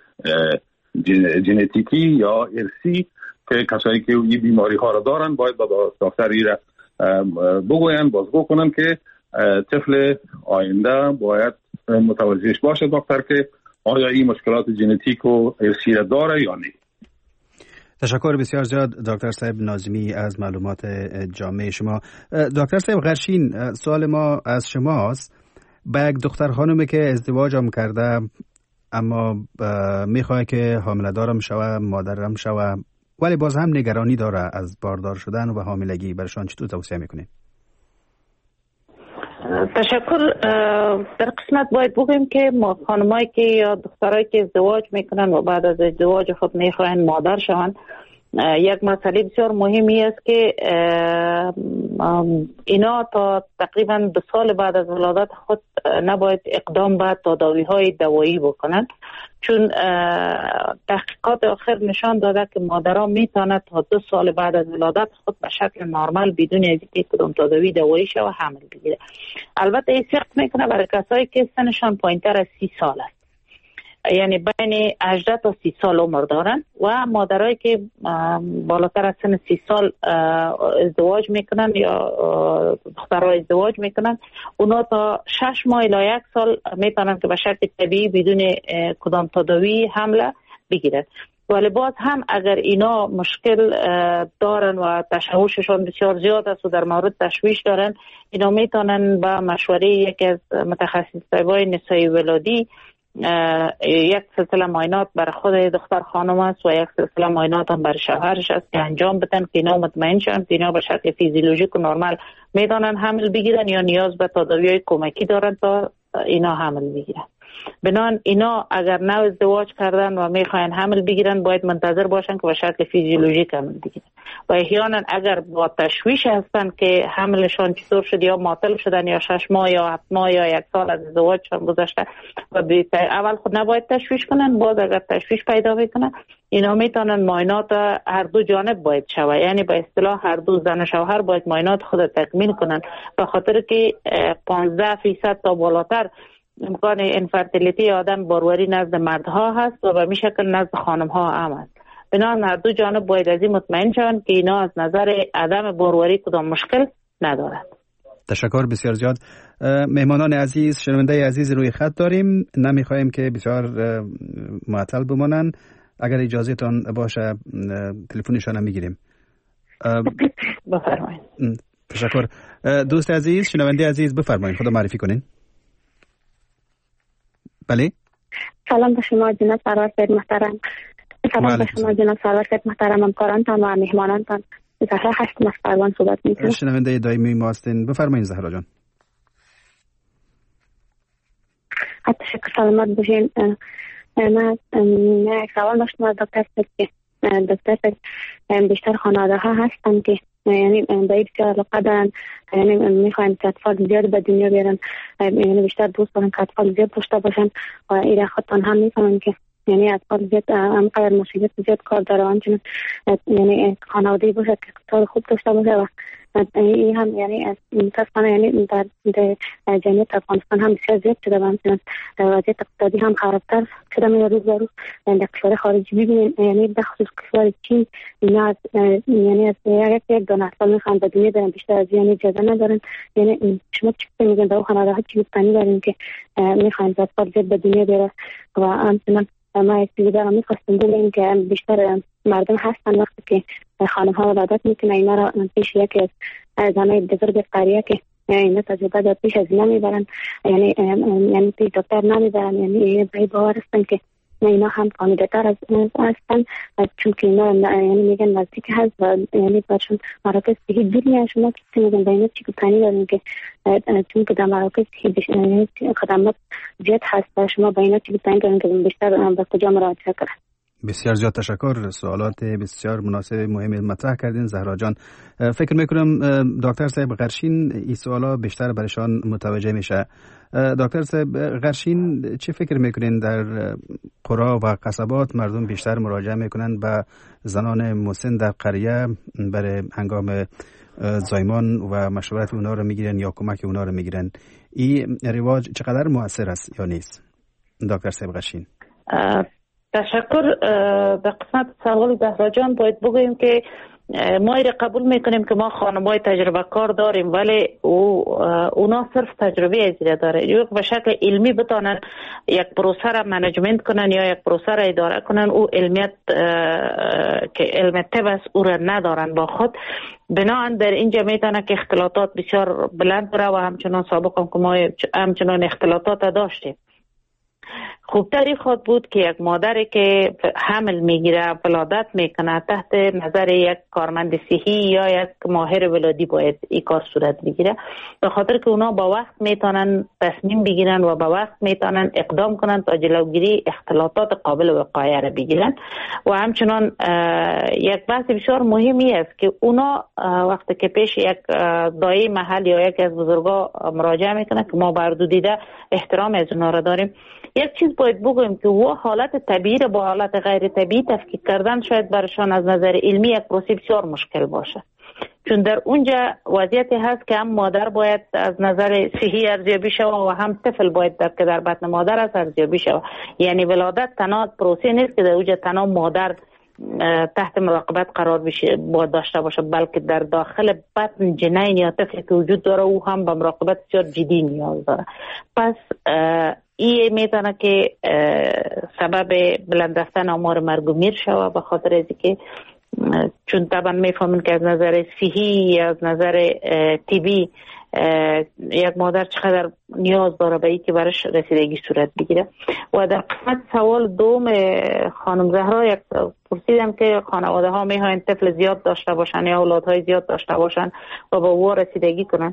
ژنتیکی یا ارثی که کسایی که این بیماری ها را دارن باید با دکتری را بگوین بازگو کنن که طفل آینده باید متوجهش باشه دکتر که آیا این مشکلات ژنتیک و ارثی را داره یا نه. تشکر بسیار زیاد دکتر صاحب ناظمی از معلومات جامع شما. دکتر صاحب غرشین، سوال ما از شماست. با یک دختر خانومی که ازدواج هم کرده اما میخواه که حامله دارم شوه، مادرم شوه، ولی باز هم نگرانی داره از باردار شدن و حاملگی، برشان چطور توصیه میکنید؟ تشکر. در قسمت باید بگویم که خانمایی که یا دخترایی که ازدواج میکنن و بعد از ازدواج خود میخواین مادر شوند، یک مسئله بسیار مهمی است که اینا تا تقریبا 2 سال بعد از ولادت خود نباید اقدام به تداوی‌های دوایی بکنن، چون تحقیقات آخر نشان داده که مادرها میتونند تا 2 سال بعد از ولادت خود به شکل نرمال بدون از اینکه کدام تداوی دوایی شه و حمل بگیره. البته این صدق میکنه برای کسایی که سنشان پایینتر از 30 سال است، یعنی بین 18 تا 30 سال عمر دارن، و مادرایی که بالاتر از سن 30 سال ازدواج میکنن یا دخترها ازدواج میکنن، اونا تا 6 ماه الی 1 سال میتونن که به شکل طبیعی بدون کدام تداوی حمله بگیرن. ولی باز هم اگر اینا مشکل دارن و تشویششون بسیار زیاد است و در مورد تشویش دارن، اینا میتونن با مشوره یکی از متخصصای نسای ولادی یک سلسله معاینات برای خود دختر خانم است و یک سلسله معاینات هم برای شوهرش است که انجام بدن که اینا مطمئن شن که اینا به شکل فیزیولوژیک و نرمال میدانن حمل بگیرن یا نیاز به تداوی‌های کمکی دارن تا اینا حمل بگیرن. بنابراین اینا اگر نه ازدواج کردن و میخواین حمل بگیرن باید منتظر باشن که به شکل فیزیولوژیک حمل بگیرن. و احیانا اگر با تشویش هستن که حملشان چطور شد یا معطل شدن یا 6 ماه یا 7 ماه یا 1 سال از ازدواجشان گذشته و اول خود نباید تشویش کنن، باز اگر تشویش پیدا بکنن اینا میتونن معاینات هر دو جانب باید شوه، یعنی به اصطلاح هر دو زن و شوهر باید معاینات خود تکمیل کنن، به خاطر که 15% تا بالاتر امکان انفرتیلیتی آدم باروری نزد مردها هست و به می شکل نزد خانمها هم هست. بنابراین هر دو جانب باید از این مطمئن شوند که اینا از نظر عدم باروری کدام مشکل ندارد. تشکر بسیار زیاد. مهمانان عزیز، شنونده عزیز روی خط داریم، نمیخوایم که بسیار معطل بمانند. اگر اجازهتان باشه تلفنشان هم میگیریم. بفرمایید. تشکر. دوست عزیز، شنونده عزیز، بفرمایید، خدا معرفی کنین. بله. سلام به شما جناب سرور سید محترم. سلام به شما جناب سرور سید محترم، همکارانتان و مهمانانتان. زهرا هستم از پروان صحبت می‌کنم. شنونده دائمی ما هستین، بفرمایید زهرا جان. تشکر، سلامت باشین. من یک سوال داشتم از دکتر بیشتر خانواده ها هستن که یعنی باید بسیار علاقه دارن، یعنی میخواین که اطفال زیاد به دنیا بیارن، یعنی بیشتر دوست دارن که اطفال زیاد داشته باشن و ایره خودتان هم میفهمن که یعنی اطفال زیاد همقدر مسئولیت زیاد کار داره، همچنین یعنی خانواده باشه که اطفال خوب داشته باشه و این هم یعنی متاسفانه یعنی در جمعیت افغانستان هم بسیار زیاد شده و همچنین وضعیت اقتصادی هم خرابتر شده. من روز به روز در کشور خارجی ببینیم، یعنی به خصوص کشور چین اینا یعنی از یک دانه اطفال میخوان به دنیا برن، بیشتر از یعنی اجازه ندارن. یعنی شما چی میگن به خانواده ها چی گفتنی دارین که میخوان اطفال زیاد به دنیا بیارن و همچنین ما یک چیزی دارم میخواستم بگم که بیشتر مردم هستن وقتی که خانم ها ولادت میکنه اینا را پیش یکی از زنای بزرگ قریه که اینا تجربه دار پیش از اینا میبرن، یعنی پیش دکتر نمیبرن، یعنی باور هستن که اینا هم فامیده تر از هستن چون که اینا یعنی میگن نزدیک هست و یعنی برشون مراکز صحی دور میان. شما کسی میگن با اینا چی گفتنی دارین که چون که در مراکز صحی خدمات زیاد هست و شما با اینا چی گفتنی دارین که بیشتر به کجا مراجعه کنن؟ بسیار زیاد تشکر. سوالات بسیار مناسب مهم مطرح کردین زهرا جان. فکر میکنم دکتر صاحب غرشین این سوالا بیشتر برشان متوجه میشه. دکتر صاحب غرشین چه فکر میکنین در قرا و قصبات مردم بیشتر مراجعه میکنن به زنان مسن در قریه برای هنگام زایمان و مشورت اونا رو میگیرن یا کمک اونا رو میگیرن؟ این رواج چقدر مؤثر است یا نیست دکتر صاحب غرشین؟ تشکر. در قسمت سوال زهرا جان باید بگوییم که ما ایره قبول میکنیم که ما خانم‌های تجربه کار داریم، ولی اونا صرف تجربه ازیره داره. یک به شکل علمی بتانن یک پروسه را منیجمنت کنن یا یک پروسه را اداره کنن، او علمیت که علم طب است او را ندارن با خود. بنابراین در اینجا میتونه که اختلاطات بسیار بلند بره و همچنان سابق هم که ما همچنان اختلاطات داشتیم. خوبتری خود بود که یک مادری که حمل میگیره ولادت میکنه تحت نظر یک کارمند صحی یا یک ماهر ولادی باید این کار صورت بگیره، به خاطر که اونا با وقت میتونن تصمیم بگیرن و با وقت میتونن اقدام کنن تا جلوگیری اختلاطات قابل وقایع را بگیرن. و همچنان یک بحث بسیار مهمی است که اونا وقتی که پیش یک دایی محل یا یک از بزرگا مراجعه میکنه که ما بر دو دیده احترام از اونا را داریم، یک چیز باید بگویم که و حالت طبیعی را با حالت غیر طبیعی تفکیک کردن شاید برشان از نظر علمی یک پروسه بسیار مشکل باشه، چون در اونجا وضعیتی هست که هم مادر باید از نظر صحی ارزیابی شود و هم طفل باید که در بطن مادر است ارزیابی شود. یعنی ولادت تنها پروسه نیست که در اونجا تنها مادر تحت مراقبت قرار بشه باید داشته باشه، بلکه در داخل بطن جنین یا طفلی که وجود داره او هم به مراقبت بسیار جدی نیاز داره. پس این میتونه که سبب بلند رفتن آمار مرگ و میر شود، به خاطر از که چون طبعا میفهمین که از نظر صحی یا از نظر طبی یک مادر چقدر نیاز داره به این که برش رسیدگی صورت بگیره. و در قسمت سوال دوم خانم زهرا یک پرسیدم که خانواده ها میخواین طفل زیاد داشته باشن یا اولادهای زیاد داشته باشن و به او رسیدگی کنن.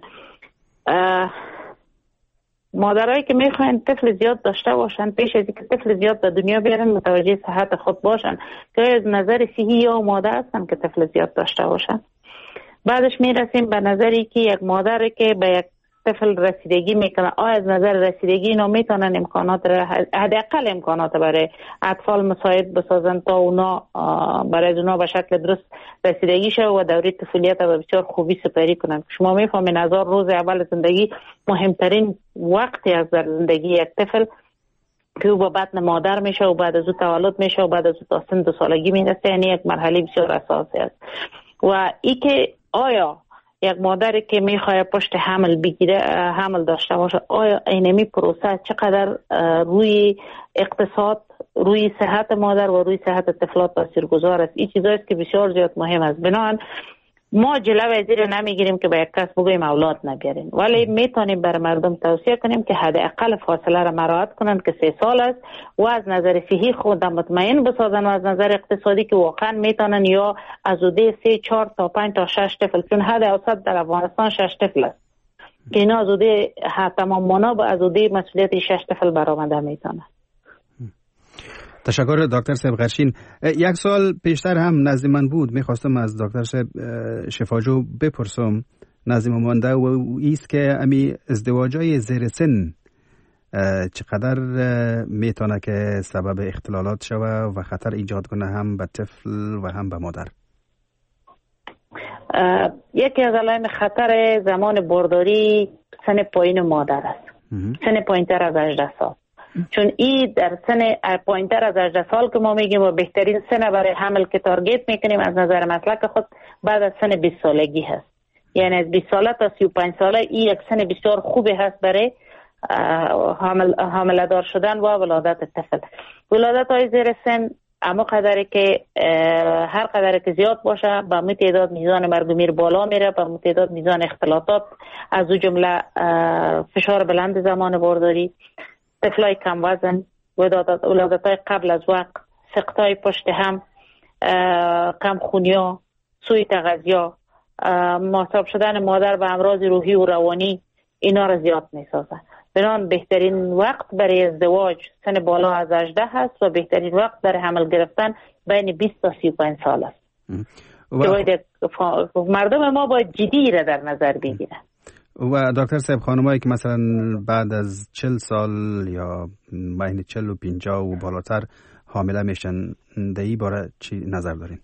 مادرایی که میخواین طفل زیاد داشته باشن پیش از اینکه طفل زیاد به دنیا بیارن متوجه صحت خود باشن که از نظر صحی یا مادر هستن که طفل زیاد داشته باشن. بعدش میرسیم به نظری که یک مادر که به یک طفل رسیدگی میکنه آیا از نظر رسیدگی اینا میتونن امکانات حداقل امکانات برای اطفال مساعد بسازن تا اونا برای اونا به شکل درست رسیدگی شه و دوره طفولیت به بسیار خوبی سپری کنن. شما میفهمین 1000 روز اول زندگی مهمترین وقتی از در زندگی یک طفل که او با بطن مادر میشه و بعد از او تولد میشه و بعد از او تا سن 2 سالگی میرسه. یعنی یک مرحله بسیار اساسی است. و ای که آیا یک مادری که میخواد پشت حمل بگیره، حمل داشته باشه، آیا اینمی پروسه چقدر روی اقتصاد، روی صحت مادر و روی صحت طفلات تاثیرگذار است؟ این چیزایی است که بسیار زیاد مهم است. بنابراین ما جلوه زیر نمیگیریم که به یک کس بگوییم اولاد نبیارین، ولی میتونیم بر مردم توصیه کنیم که حداقل فاصله را مراعات کنند که 3 سال است و از نظر صحی خود مطمئن بسازن و از نظر اقتصادی که واقعا میتونن یا از اوده 3 4 تا 5 تا 6 طفل، چون حد اوسط در افغانستان 6 طفل است که اینا از اوده تمام مانا با از اوده مسئولیت 6 طفل برآمده میتونن. تشکر دکتر صاحب غرشین. یک سال پیشتر هم نزد من بود، میخواستم از دکتر صاحب شفاجو بپرسم، نزد من مانده و ایست که امی ازدواجای زیر سن چقدر میتونه که سبب اختلالات شوه و خطر ایجاد کنه هم به طفل و هم به مادر؟ یکی از علائم خطر زمان بارداری سن پایین مادر است. سن پایینتر از 18 سال. چون این در سن پایینتر از 18 سال که ما میگیم و بهترین سن برای حمل که تارگت میکنیم از نظر مسلک خود بعد از سن 20 سالگی هست. یعنی از 20 ساله تا 35 ساله این یک سن بسیار خوبی هست برای حامله دار شدن و ولادت طفل. ولادت های زیر سن اما قدری که هر قدری که زیاد باشه با تعداد میزان مرگ و میر بالا میره، با تعداد میزان اختلاطات از او جمله فشار بلند زمان بارداری، طفلای کم وزن، ولادت‌های قبل از وقت، سقط‌های پشت هم، کم خونیا، سوی تغذیه، مصاب شدن مادر به امراض روحی و روانی، اینا را زیاد می‌سازه. بنابراین بهترین وقت برای ازدواج سن بالا از 18 هست و بهترین وقت برای حمل گرفتن بین 20 تا 35 سال است. مردم ما باید جدی را در نظر بگیرن. و دکتر صاحب خانمایی که مثلا بعد از 40 سال یا بین 40 و 50 و بالاتر حامله میشن، در این باره چی نظر دارین؟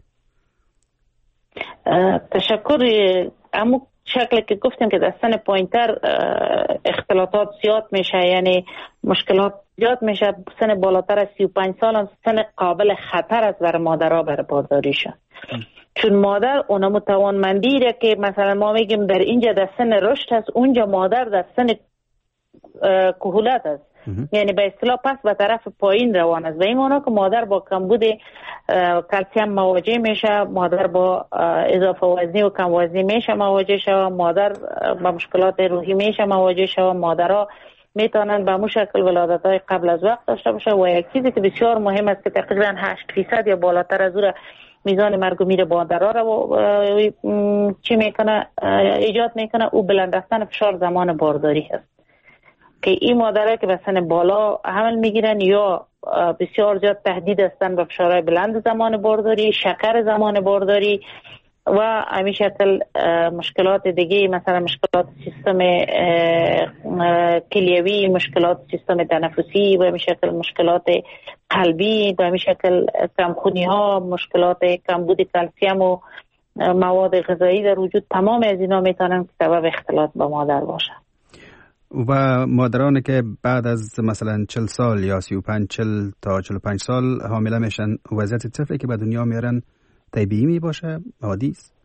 تشکر. اما شکلی که گفتیم که در سن پایینتر اختلاطات زیاد میشه، یعنی مشکلات زیاد میشه. سن بالاتر از 35 سال هم سن قابل خطر است برای مادرها برای بارداری شد. چون مادر اونم توانمندی را که مثلا ما میگیم در اینجا در سن رشد است، اونجا مادر در سن کهولت است. یعنی به اصطلاح پس به طرف پایین روان است و این معنی که مادر با کمبود کلسیم مواجه میشه، مادر با اضافه وزنی و کم وزنی میشه مواجه شود، مادر با مشکلات روحی میشه مواجه شود. مادرها میتونن به مو شکل ولادت‌های قبل از وقت داشته باشه و یک چیزی که بسیار مهم است که تقریبا 8% یا بالاتر از اون میزان مرگ و میر مادرها را چی میکنه ایجاد میکنه، او بلند رفتن فشار زمان بارداری هست که این مادرها که به سن بالا حمل میگیرن یا بسیار زیاد تهدید هستن به فشارهای بلند زمان بارداری، شکر زمان بارداری و همین شکل مشکلات دیگه، مثلا مشکلات سیستم کلیوی، مشکلات سیستم تنفسی و همین شکل مشکلات قلبی و همین شکل کمخونی ها، مشکلات کمبود کلسیم و مواد غذایی در وجود. تمام از اینا میتونن سبب اختلاط با مادر باشه. و مادرانی که بعد از مثلا 40 سال یا 35 40 تا 45 سال حامله میشن، وضعیت طفلی که به دنیا میارن طبیعی می باشه؟ عادی است؟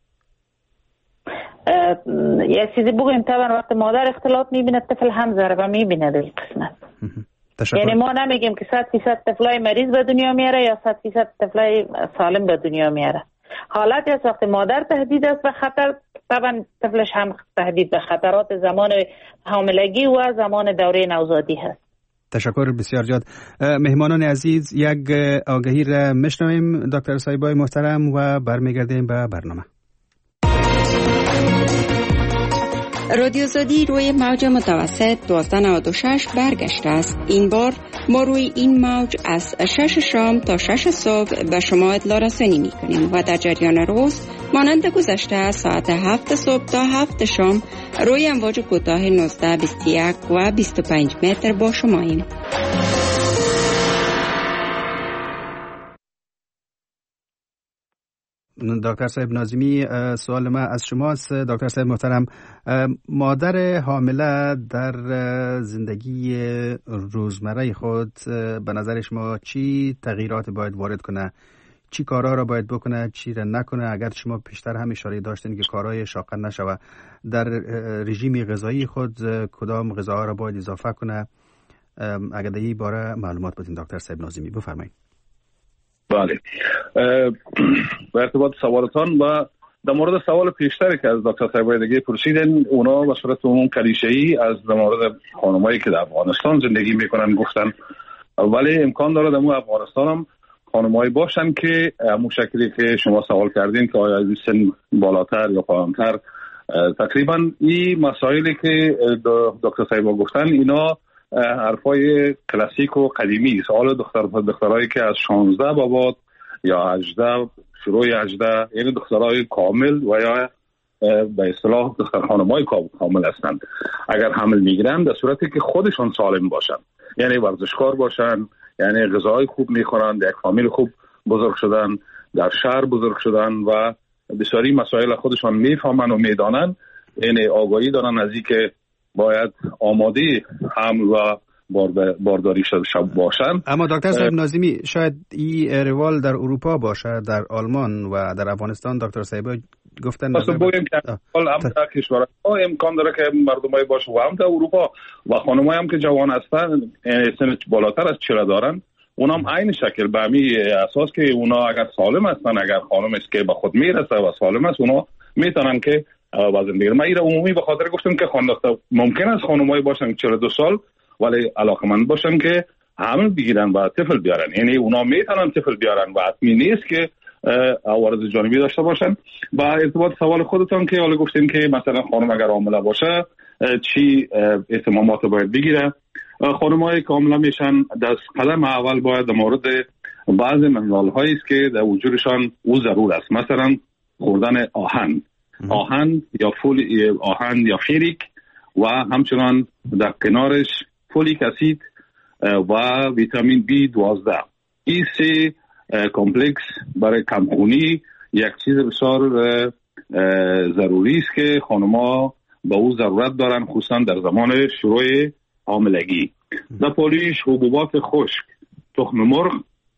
یه چیزی بگویم، طبعا وقت مادر اختلاط میبینه طفل هم ضربه میبینه در این قسمت. یعنی ما نمیگیم که 100% طفلای مریض به دنیا میاره یا 100% طفلای سالم به دنیا میاره. حالتی است وقت مادر تهدید است به خطر، طبعا طفلش هم تهدید به خطرات زمان حاملگی و زمان دوره نوزادی هست. تشکر بسیار زیاد. مهمانان عزیز، یک آگهی را میشنویم دکتر صاحبای محترم و برمیگردیم به برنامه. رادیو آزادی روی موج متوسط 1296 برگشته است. این بار ما روی این موج از 6 شام تا 6 صبح به شما اطلاع رسانی می کنیم و در جریان روز مانند گذشته ساعت 7 صبح تا 7 شام روی امواج کوتاه 19، 21 و 25 متر با شماییم. دکتر صاحب ناظمی، سوال من از شماست. دکتر صاحب محترم، مادر حامله در زندگی روزمره خود به نظر شما چی تغییرات باید وارد کنه؟ چی کارها را باید بکنه، چی را نکنه؟ اگر شما پیشتر هم اشاره داشتین که کارهای شاقه نشوه، در رژیم غذایی خود کدام غذاها را باید اضافه کنه؟ اگر در این باره معلومات بدین دکتر صاحب ناظمی، بفرمایید. بله، به ارتباط سوالتان و در مورد سوال پیشتری که از دکتر صاحب دیگه پرسیدن، اونا به صورت عموم کلیشه‌ای از در مورد خانمایی که در افغانستان زندگی میکنن گفتن، ولی امکان داره در افغانستان هم خانمایی باشن که همون شکلی که شما سوال کردین که آیا سن بالاتر یا پایینتر، تقریبا این مسائلی که دکتر صاحب گفتن اینا حرفای کلاسیک و قدیمی است. حالا دخترایی که از 16 به بعد یا 18 شروع 18 یعنی دخترای کامل و یا به اصطلاح دختر خانمای کامل هستند، اگر حمل میگیرن در صورتی که خودشون سالم باشن، یعنی ورزشکار باشن، یعنی غذای خوب میخورن، در یک فامیل خوب بزرگ شدن، در شهر بزرگ شدن و بسیاری مسائل خودشون میفهمن و میدانن، یعنی آگاهی دارن از اینکه باید آماده حمل و بارداری باشن. اما دکتر صاحب ناظمی، شاید این روال در اروپا باشه، در آلمان و در افغانستان دکتر صاحب گفتن مثلا بگیم که هم در کشورها امکان داره که مردمای باشه و هم در اروپا و خانمایی هم که جوان هستن، سن بالاتر از 40 دارن، اونا هم عین شکل به همین اساس که اونا اگر سالم هستن، اگر خانم است که به خود میرسه و سالم است، اونا میتونن که وزن بگیرن. من ایره عمومی به خاطر گفتم که ممکن است خانمایی باشن 42 سال ولی علاقمند باشن که حمل بگیرن و طفل بیارن، یعنی اونا میتونن طفل بیارن و حتمی نیست که عوارض جانبی داشته باشن. با ارتباط سوال خودتون که حالا گفتین که مثلا خانم اگر حامله باشه چی اهتمامات باید بگیره، خانم‌های کاملا میشن دست قدم اول باید در مورد بعض منرال هایی است که در وجودشان او ضرور است، مثلا خوردن آهن یا آهن یا فیریک و همچنان در کنارش فولیک اسید و ویتامین B12. این سه کمپلکس برای کمخونی یک چیز بسیار ضروری است که خانم‌ها به او ضرورت دارن، خصوصا در زمان شروع حاملگی. در پولیش حبوبات خشک، تخم مرغ،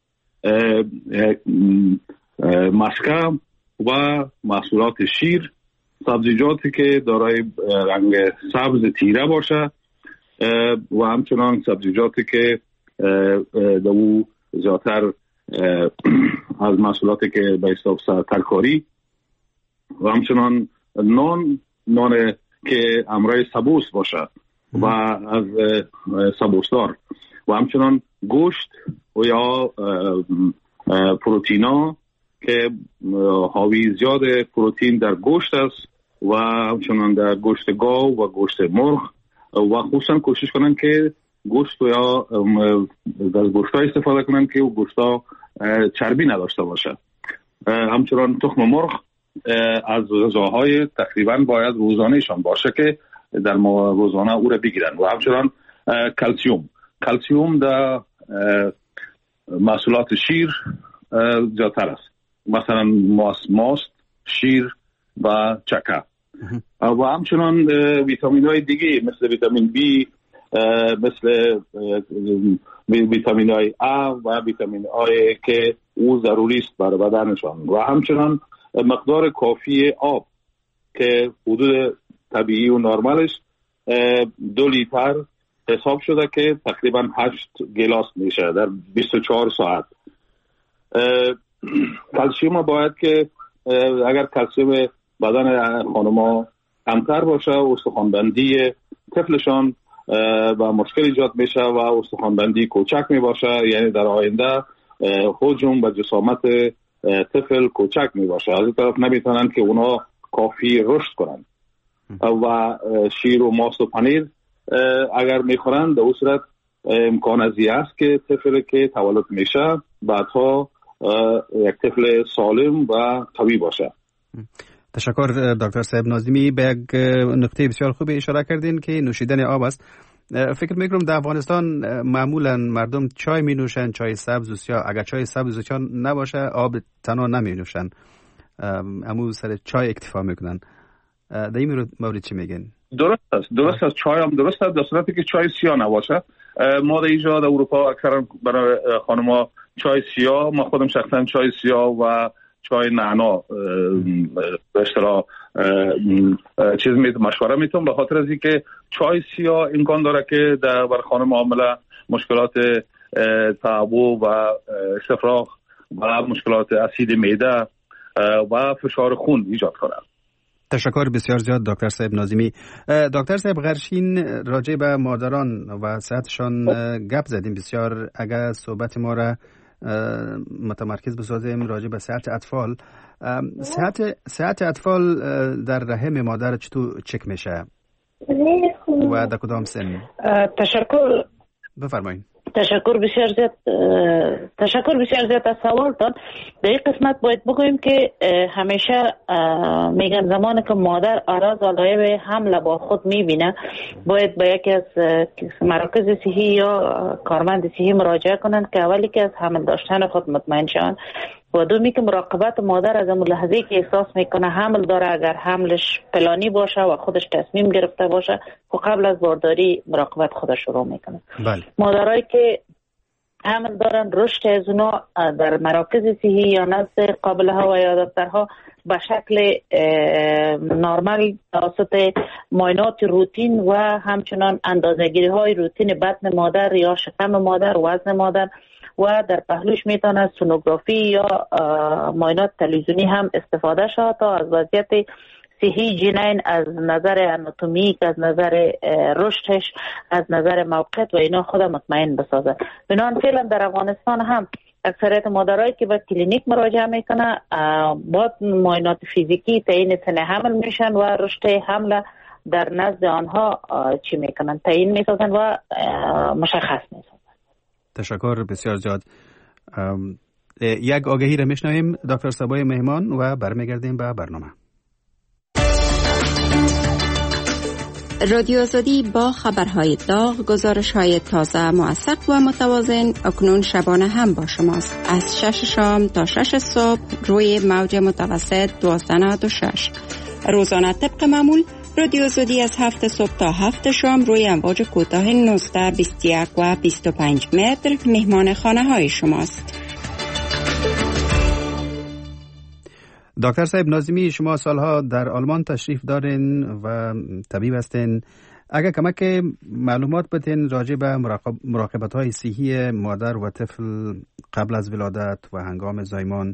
مسکه و محصولات شیر، سبزیجاتی که دارای رنگ سبز تیره باشه و همچنان سبزیجاتی که در او زیادتر از محصولاتی که به حساب ترکاری و همچنان نان که امرای سبوس باشه و از سبوسدار و همچنان گوشت و یا پروتینا که حاوی زیاد پروتین در گوشت است و همچنان در گوشت گاو و گوشت مرغ و خصوصا کوشش کنن که گوشت یا در گوشت ها استفاده کنن که گوشت ها چربی نداشته باشه. همچنان تخم مرغ از غذاهای تقریبا باید روزانهشان باشه که در روزانه او را بگیرن و همچنان کلسیوم در محصولات شیر زیادتر است، مثلا ماست، شیر و چکه و همچنان ویتامین های دیگه مثل ویتامین B، مثل ویتامین های A و ویتامین آی که او ضروری است برای بدنشان و همچنان مقدار کافی آب که حدود طبیعی و نرمالش 2 لیتر حساب شده که تقریبا 8 گلاس میشه در 24 ساعت. کلسیوم باید که اگر کلسیوم بدن خانم‌ها کمتر باشه استخوان‌بندی طفلشان و مشکل ایجاد میشه و استخوان‌بندی کوچک می باشه، یعنی در آینده حجم و جسامت طفل کوچک می باشه، از این طرف نمیتونن که اونا کافی رشد کنن و شیر و ماست و پنیر اگر میخورن در اون صورت امکان ازی است که طفل که تولد میشه بعدها یک طفل سالم و قوی باشه. تشکر دکتر صاحب ناظمی. به یک نکته بسیار خوب اشاره کردین که نوشیدن آب است. فکر میکنم در افغانستان معمولا مردم چای می نوشن، چای سبز و سیاه. اگر چای سبز و سیاه نباشه آب تنها نمی نوشن. امو سر چای اکتفا میکنن. در این مورد چی میگن؟ درست است. چای هم درست است در صورتی که چای سیاه نباشه. ما در اینجا در اروپا اکثرا برای خانم‌ها چای سیاه، ما خودم شخصا چای سیاه و چای نعنا به اصطلاح چیز مشوره میتونم، به خاطر از اینکه چای سیاه امکان داره که در بر خانم حامله مشکلات تعب و استفراغ و مشکلات اسید معده و فشار خون ایجاد کنه. تشکر بسیار زیاد دکتر صاحب ناظمی. دکتر صاحب غرشین راجع به مادران و صحتشان گپ زدیم بسیار. اگر صحبت ما را متمرکز بسازیم راجع به صحت اطفال، صحت اطفال در رحم مادر چطور چک میشه و در کدام سن؟ تشکر. بفرمایید. تشکر بسیار زیاد از سوالتان. در این قسمت باید بگوییم که همیشه میگن زمانی که مادر آراز علایق حمل با خود میبینه باید به یکی از مراکز صحی یا کارمند صحی مراجعه کنند که اولی که از حمل داشتن خود مطمئن شوند و دومی که مراقبت مادر از اون لحظه که احساس میکنه حمل داره، اگر حملش پلانی باشه و خودش تصمیم گرفته باشه و قبل از بارداری مراقبت خودش شروع میکنه. بله. مادرایی که حمل دارن رشد از اونا در مراکز صحی یا نزد قابله ها و یا دکترها به شکل نرمال توسط معاینات روتین و همچنان اندازه‌گیری های روتین بطن مادر یا شکم مادر، وزن مادر و در پهلوش میتونه سونوگرافی یا معاینات تلویزیونی هم استفاده شود تا از وضعیت صحی جنین از نظر آناتومیک، از نظر رشدش، از نظر موقعیت و اینا خود مطمئن بسازه. بنابراین فعلا در افغانستان هم اکثریت مادرایی که به کلینیک مراجعه میکنه با معاینات فیزیکی تعیین سن حمل میشن و رشد حمل در نزد آنها چی میکنن تعیین میسازن و مشخص میسازن. تشکر بسیار زیاد. یک آگهی را میشنویم دکتر صبای مهمان و برمیگردیم به برنامه. رادیو آزادی با خبرهای داغ، گزارش‌های تازه، موثق و متوازن اکنون شبانه هم با شماست. از 6 شام تا 6 صبح روی موج متوسط 1296. روزانه طبق معمول رادیو آزادی از 7 صبح تا 7 شام روی امواج کوتاه 19، 21 و 25 متر مهمان خانه های شماست. دکتر صاحب ناظمی، شما سالها در آلمان تشریف دارین و طبیب هستین. اگر کمک معلومات بدین راجع به مراقبت های صحی مادر و طفل قبل از ولادت و هنگام زایمان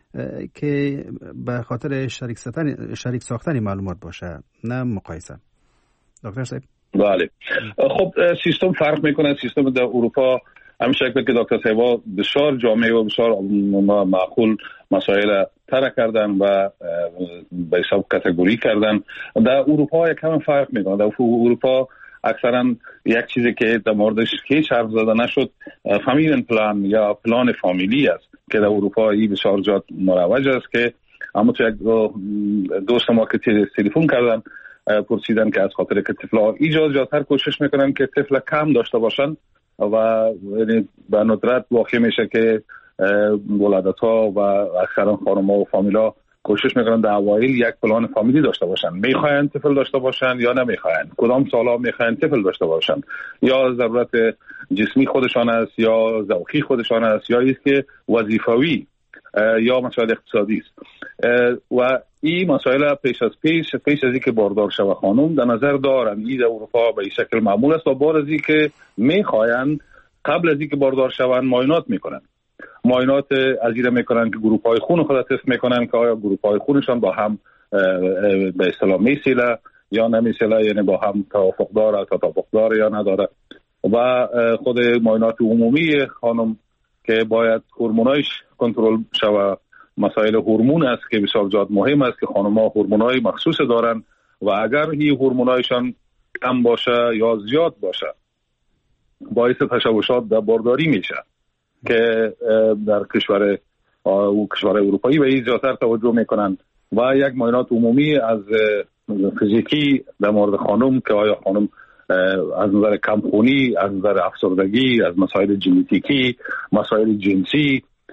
که به خاطر شریک ساختن معلومات باشه نه مقایسه. دکتر صاحب. بله. خب سیستم فرق میکنه. سیستم در اروپا همین شکل که دکتر صاحب بسیار جامع و بسیار معقول مسائل طرح کردن و به حساب کاتگوری کردن. در اروپا یک کم فرق میکنه. در اروپا اکثرا یک چیزی که در موردش هیچ حرف زده نشد فامیلی پلان یا پلان فامیلی است که در اروپا این بسیار جات مروج است که اما تو یک دوست ما که تلفن کردن پرسیدن که از خاطر که طفل‌ها ایجاد کوشش میکنن که طفل کم داشته باشن و یعنی به ندرت واقع میشه که ولادت‌ها و اکثرا خانم‌ها و فامیل‌ها کوشش میکنن در اوایل یک پلان فامیلی داشته باشن. میخواین طفل داشته باشن یا نمیخواین، کدام سالا میخواین طفل داشته باشن، یا ضرورت جسمی خودشان است یا ذوقی خودشان است یا است که وظیفوی یا مسائل اقتصادی است. و این مسائل پیش از اینکه باردار شوه خانم در نظر دارن. این در اروپا به این شکل معمول است و بعد از اینکه میخواین قبل از اینکه باردار شوند معاینات میکنن. معاینات از این میکنن که گروه‌های خون خود تست میکنن که آیا گروه‌های خونشان با هم به اصطلاح میسیله یا نمیسیله، یعنی با هم توافق داره تا توافق داره یا نداره. و خود معاینات عمومی خانم که باید هورمونایش کنترل شوه. مسائل هورمون است که بسیار زیاد مهم است که خانم‌ها هورمونای مخصوص دارن و اگر این هورمونایشان کم باشه یا زیاد باشه باعث تشوشات در بارداری میشه که در کشور اروپایی به این زیادتر توجه میکنن. و یک معاینات عمومی از فیزیکی در مورد خانم که آیا خانم از نظر کمخونی، از نظر افسردگی، از مسائل ژنتیکی، مسائل جنسی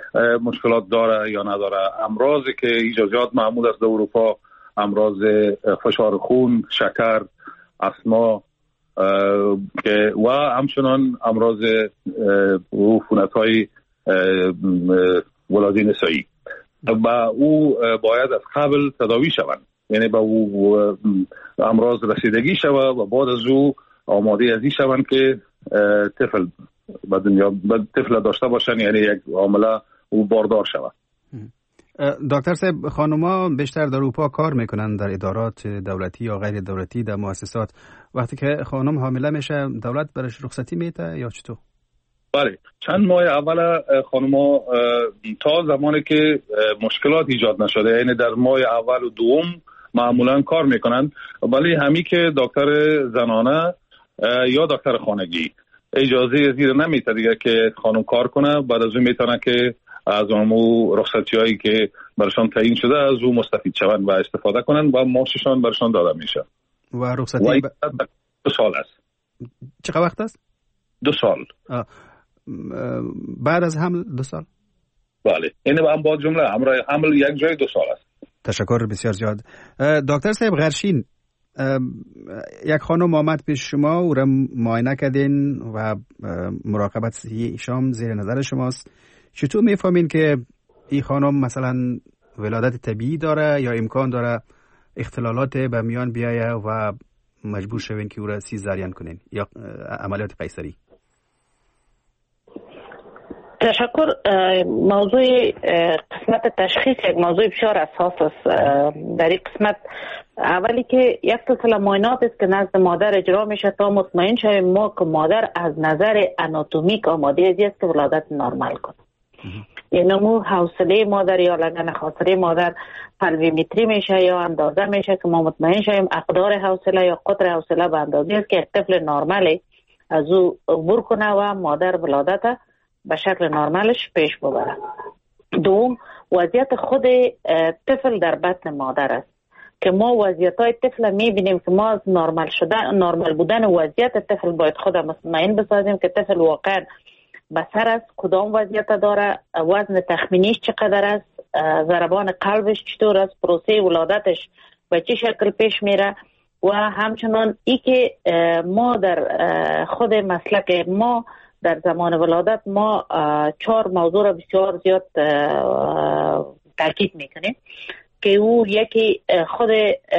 مشکلات داره یا نداره. امراضی که ایجادیات معمول است در اروپا، امراض فشار خون، شکر، استما و همچنان امراض عفونت‌های ولادی نسایی و او باید از قبل تداوی شوند، یعنی به او امراض رسیدگی شود و بعد از او آماده ازی شوند که طفل به دنیا طفل داشته باشن، یعنی یک عامله او باردار شود. دکتر صاحب، خانوما بیشتر در اروپا کار میکنن در ادارات دولتی یا غیر دولتی، در مؤسسات. وقتی که خانم حامله میشه دولت برش رخصتی میده یا چطور؟ بله، چند ماه اول خانوما تا زمانی که مشکلات ایجاد نشده، یعنی در ماه اول و دوم معمولا کار میکنن، ولی همی که دکتر زنانه یا دکتر خانگی اجازه زیر نمیده دیگه که خانم کار کنه. بعد از اون میتونه که از اون رخصتی هایی که برشان تعیین شده از اون مستفید شوند و استفاده کنن و معاششان برشان داده میشه. و رخصتی 2 سال است. چقدر وقت است؟ 2 سال. بعد از حمل 2 سال؟ بله، اینه با هم با جمله حمل یک جای 2 سال است. تشکر بسیار زیاد. دکتر صاحب غرشین، یک خانم آمد پیش شما، او را معاینه کردین و مراقبت صحی شام زیر نظر شماست. چطور میفهمین که این خانم مثلا ولادت طبیعی داره یا امکان داره اختلالات به میان بیایه و مجبور شوین که او را سیزارین کنین یا عملیات قیصری؟ تشکر. موضوع قسمت تشخیص یک موضوع بسیار اساس است. در این قسمت اولی که یک سلسله معاینات است که نزد مادر اجرا میشه تا مطمئن شویم ما که مادر از نظر آناتومیک آماده است که ولادت نرمال کنه. یعنی حوصله مادر یا لگن خاصره مادر پلویمتری میشه یا اندازه میشه که ما مطمئن شویم اقدار حوصله یا قطر حوصله به اندازه است که طفل نرمالی از او عبور کنه و مادر ولادت به شکل نرمالش پیش ببره. دوم، وضعیت خود طفل در بطن مادر است که ما وضعیت‌های طفل می‌بینیم که ما از نرمال بودن وضعیت طفل باید خود مطمئن بسازیم که طفل واقعا بسر است، کدام وضعیت داره، وزن تخمینیش چقدر است، ضربان قلبش چطور است، پروسه ولادتش به چه شکل پیش میره و همچنان ای که ما در خود مسلک ما در زمان ولادت ما 4 موضوع را بسیار زیاد تاکید میکنیم که او یکی خود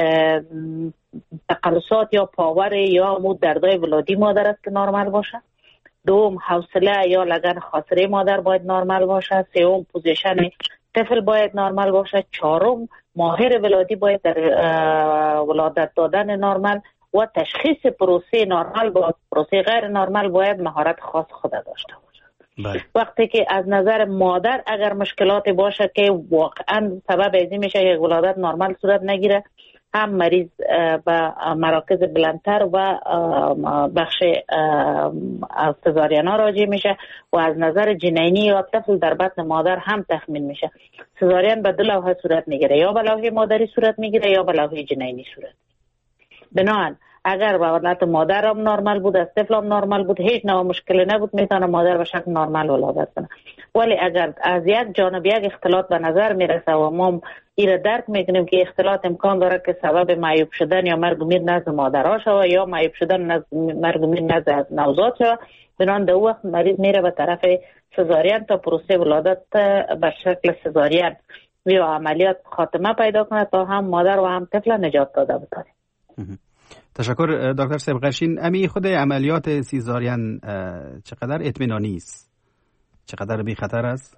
تقلصات یا پاور یا دردای ولادی مادر است که نرمال باشه. دوم، حوصله یا لگن خاصره مادر باید نرمال باشه. سوم، پوزیشن طفل باید نرمال باشه. چهارم، ماهر ولادی باید در ولادت دادن نرمال و تشخیص پروسه نرمال با پروسه غیر نرمال باید مهارت خاص خود داشته باشه. وقتی که از نظر مادر اگر مشکلاتی باشه که واقعا سبب ازی میشه یک ولادت نرمال صورت نگیره، هم مریض به مراکز بلندتر و بخش سزارین ها راجع میشه و از نظر جنینی یا طفل در بطن مادر هم تخمین میشه. سزارین به 2 لوحه صورت میگیره، یا به لوحه مادری صورت میگیره یا به لوحه جنینی صورت. بنابراین اگر ولادت مادر هم نرمال بود، از طفل هم نرمال بود، هیچ نوع مشکلی نبود، میتونه مادر به شکل نرمال ولادت کنه. ولی اگر از یک جانب یک اختلاط به نظر میرسه و ما این درک میکنیم که اختلاط امکان داره که سبب معیوب شدن یا مرگ و میر نزد مادرها شود یا معیوب شدن مرگ و میر نزد نوزاد شود، بنابراین در وقت مریض میره به طرف سزارین تا پروسه ولادت به شکل سزارین یا عملیات خاتمه پیدا کنه تا هم مادر و هم طفل نجات داده بتونه. تشکر دکتر صاحب غرشین. امی خود عملیات سیزارین چقدر اطمینانی است؟ چقدر بی خطر است؟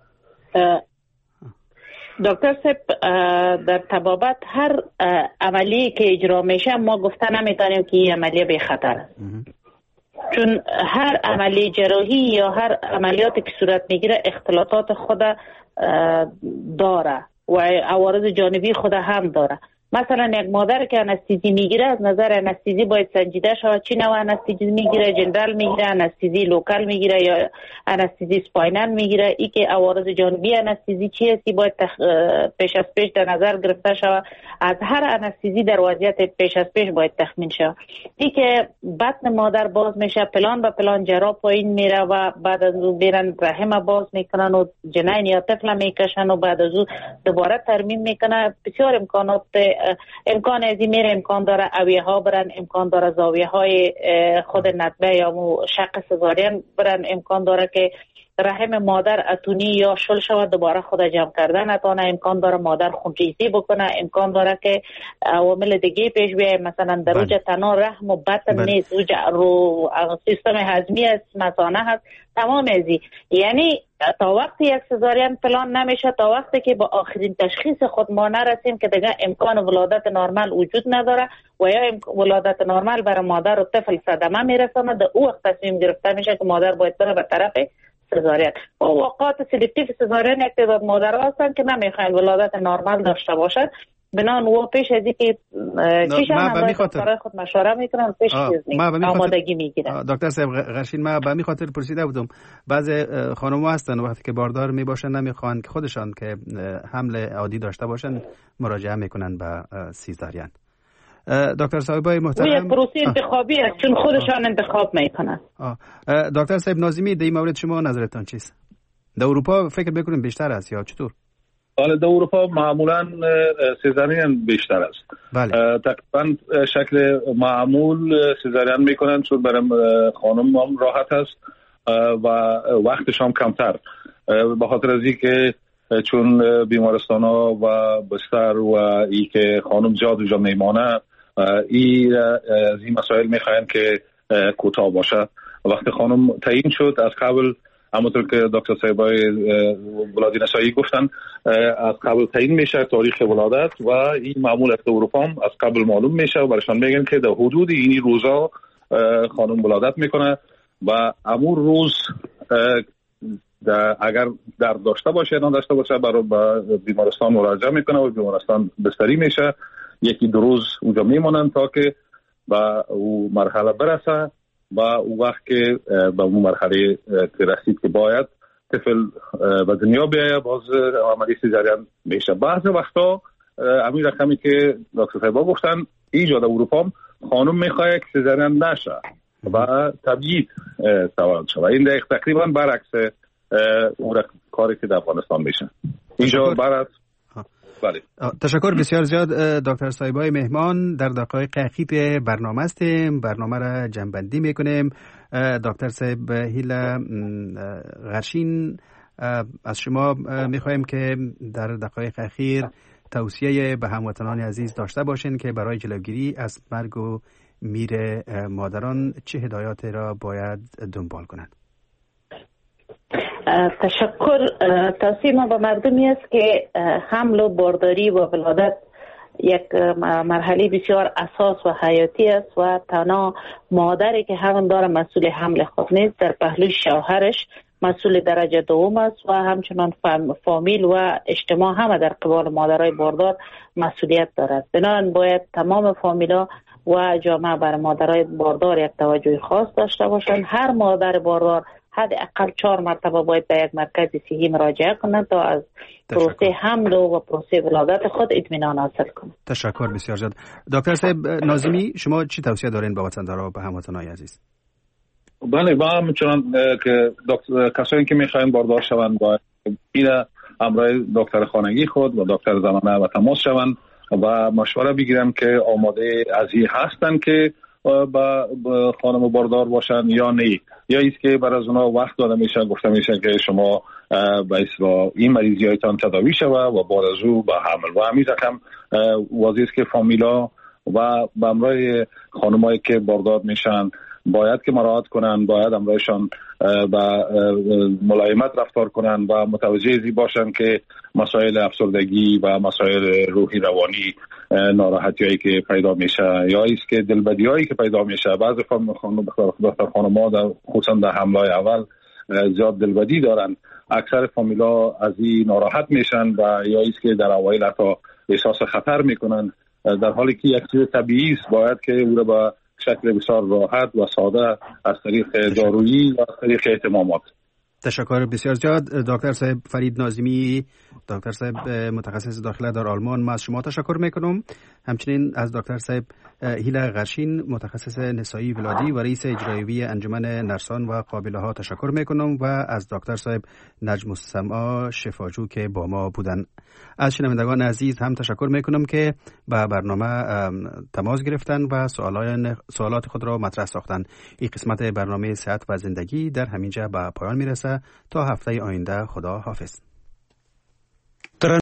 دکتر صاحب در طبابت هر عملی که اجرا میشه ما گفته نمیتونیم که این عملیه بی خطر است. چون هر عملی جراحی یا هر عملیاتی که صورت میگیره اختلاطات خود داره و عوارض جانبی خود هم داره. مثلا یک مادر که انستیزی میگیره از نظر انستیزی باید سنجیده شود چی نوع انستیزی میگیره، جنرال میگیره، انستیزی لوکال میگیره یا انستیزی سپاینال میگیره. ای که عوارض جانبی انستیزی چی هستی باید پیش از پیش در نظر گرفته شود. از هر انستیزی در وضعیت پیش از پیش باید تخمین شود. ای که بطن مادر باز میشه پلان به پلان جرا پایین میره و بعد از اون بیرن رحم باز میکنن و جنین یا طفل میکشن و بعد از اون دوباره ترمیم میکنه. بسیار امکان ازی میره، امکان داره اویه ها برن، امکان داره زاویه های خود ندبه یا شق سزارین برن، امکان داره که رحم مادر اتونی یا شل شود دوباره خود جمع کردن نتونه، امکان داره مادر خونریزی بکنه، امکان داره که عوامل دیگه پیش بیاید مثلا در اوج تنها رحم و بطن نیست، رو سیستم هضمی است، مثانه هست، تمام ازی. یعنی تا وقتی یک سزارین پلان نمیشه، تا وقتی که با آخرین تشخیص خود ما نرسیم که دیگه امکان ولادت نرمال وجود نداره و یا ولادت نرمال برای مادر و طفل صدمه میرسونه، در او وقت تصمیم گرفته میشه که مادر باید بره به طرف سزارین. و اوقات سلکتیو سزارین یک تعداد مادر هستن که نمیخواین ولادت نرمال داشته باشد، بنان و پیش از اینکه چیشان برای خود مشوره میکنن پیش آمادگی میگیرن. دکتر صاحب غرشین، ما به همین خاطر پرسیده بودم، بعضی خانم‌ها هستن وقتی که باردار میباشن نمیخوان که خودشان که حمل عادی داشته باشن مراجعه میکنن به سیزارین. دکتر صاحبای محترم، یک پروسه انتخابی است چون خودشان انتخاب میکنن. دکتر صاحب ناظمی در این مورد شما نظرتان چیست؟ در اروپا فکر بکنیم بیشتر است یا چطور؟ حالا در اروپا معمولا سیزارین بیشتر است. بله. تقریبا شکل معمول سیزارین میکنن چون برای خانم هم راحت است و وقتش هم کمتر، به خاطر از اینکه چون بیمارستان ها و بستر و ای که خانم زیاد اونجا میمانه، ای از این مسائل میخواین که کوتاه باشه. وقتی خانم تعیین شد از قبل، همونطور که دکتر صاحبای ولادی نسایی گفتن، از قبل تعیین میشه تاریخ ولادت و این معمول است. اروپا هم از قبل معلوم میشه و برشان میگن که در حدود این روزا خانم ولادت میکنه و امور روز اگر درد داشته باشه یا نداشته باشه برای بیمارستان مراجعه میکنه و بیمارستان بستری میشه. یکی دو روز اونجا میمونن تا که به اون مرحله برسه و اون وقت که به اون مرحله که رسید که باید طفل به دنیا بیایه باز عملی سیزارین میشه. بعضی وقتا همین رقمی که دکتر صاحبا گفتن اینجا در اروپا خانم میخواد که سیزارین نشه و طبیعی تولد شه و این تقریبا برعکس اون کاری که در افغانستان میشه. اینجا برعکس. بله. تشکر بسیار زیاد دکتر صاحبای مهمان. در دقایق اخیر برنامه هستیم، برنامه را جمع‌بندی میکنیم. دکتر صاحب هیلا غرشین، از شما میخوایم که در دقایق اخیر توصیه به هموطنان عزیز داشته باشین که برای جلوگیری از مرگ و میر مادران چه هدایات را باید دنبال کنند. تشکر. توصیه ما به مردمی است که حمل و بارداری و ولادت یک مرحله بسیار اساس و حیاتی است و تنها مادری که همون داره مسئول حمل خود نیست، در پهلوی شوهرش مسئول درجه دوم است و همچنان فامیل و اجتماع همه در قبال مادرای باردار مسئولیت دارد. بنابراین باید تمام فامیلا و جامعه بر مادرای باردار یک توجه خاص داشته باشند. هر مادر باردار حداقل 4 مرتبه باید به یک مرکز صحی مراجعه کنند تا از پروسه حمل و پروسه ولادت خود اطمینان حاصل کنند. تشکر بسیار زیاد. دکتر صاحب ناظمی، شما چی توصیه دارین به وطنداران و به هموطنان عزیز؟ بله، با همچنان که کسایی که میخواین باردار شوند باید میره همراه دکتر خانگی خود و دکتر زنانه و تماس شوند و مشوره بگیرن که آماده از این هستن که با خانم باردار باشن یا نه، یا ایست که برای از اونا وقت داده میشه، گفته میشه که شما به اصطلاح این مریضی هایتان تداوی شوه و بعد از او به حمل. و همین رقم واضح است که فامیلا و به همراه خانمایی که باردار میشن باید که مراعات کنن، باید همراهشان با ملایمت رفتار کنن و متوجه زی باشن که مسائل افسردگی و مسائل روحی روانی ناراحتیایی که پیدا میشه یا ایست که دلبدیایی که پیدا میشه. بعضی خانم‌ها خصوصا در حملای اول زیاد دلبدی دارن، اکثر فامیلا از این ناراحت میشن و یا ایست که در اوایل حتی احساس خطر میکنن در حالی که یک چیز طبیعی است باید که او را به شکل بسیار راحت و ساده از طریق دارویی و از طریق اهتمامات. تشکر بسیار زیاد دکتر صاحب فرید ناظمی، دکتر صاحب متخصص داخله در آلمان. ما از شما تشکر میکنم. همچنین از دکتر صاحب هیلا غرشین، متخصص نسایی ولادی و رئیس اجرایی انجمن نرسان و قابله ها تشکر میکنم و از دکتر صاحب نجم السما شفاجو که با ما بودن. از شنوندگان عزیز هم تشکر میکنم که به برنامه تماس گرفتن و سوالات خود را مطرح ساختن. این قسمت برنامه صحت و زندگی در همینجا به پایان میرسه. تا هفته آینده، خدا حافظ.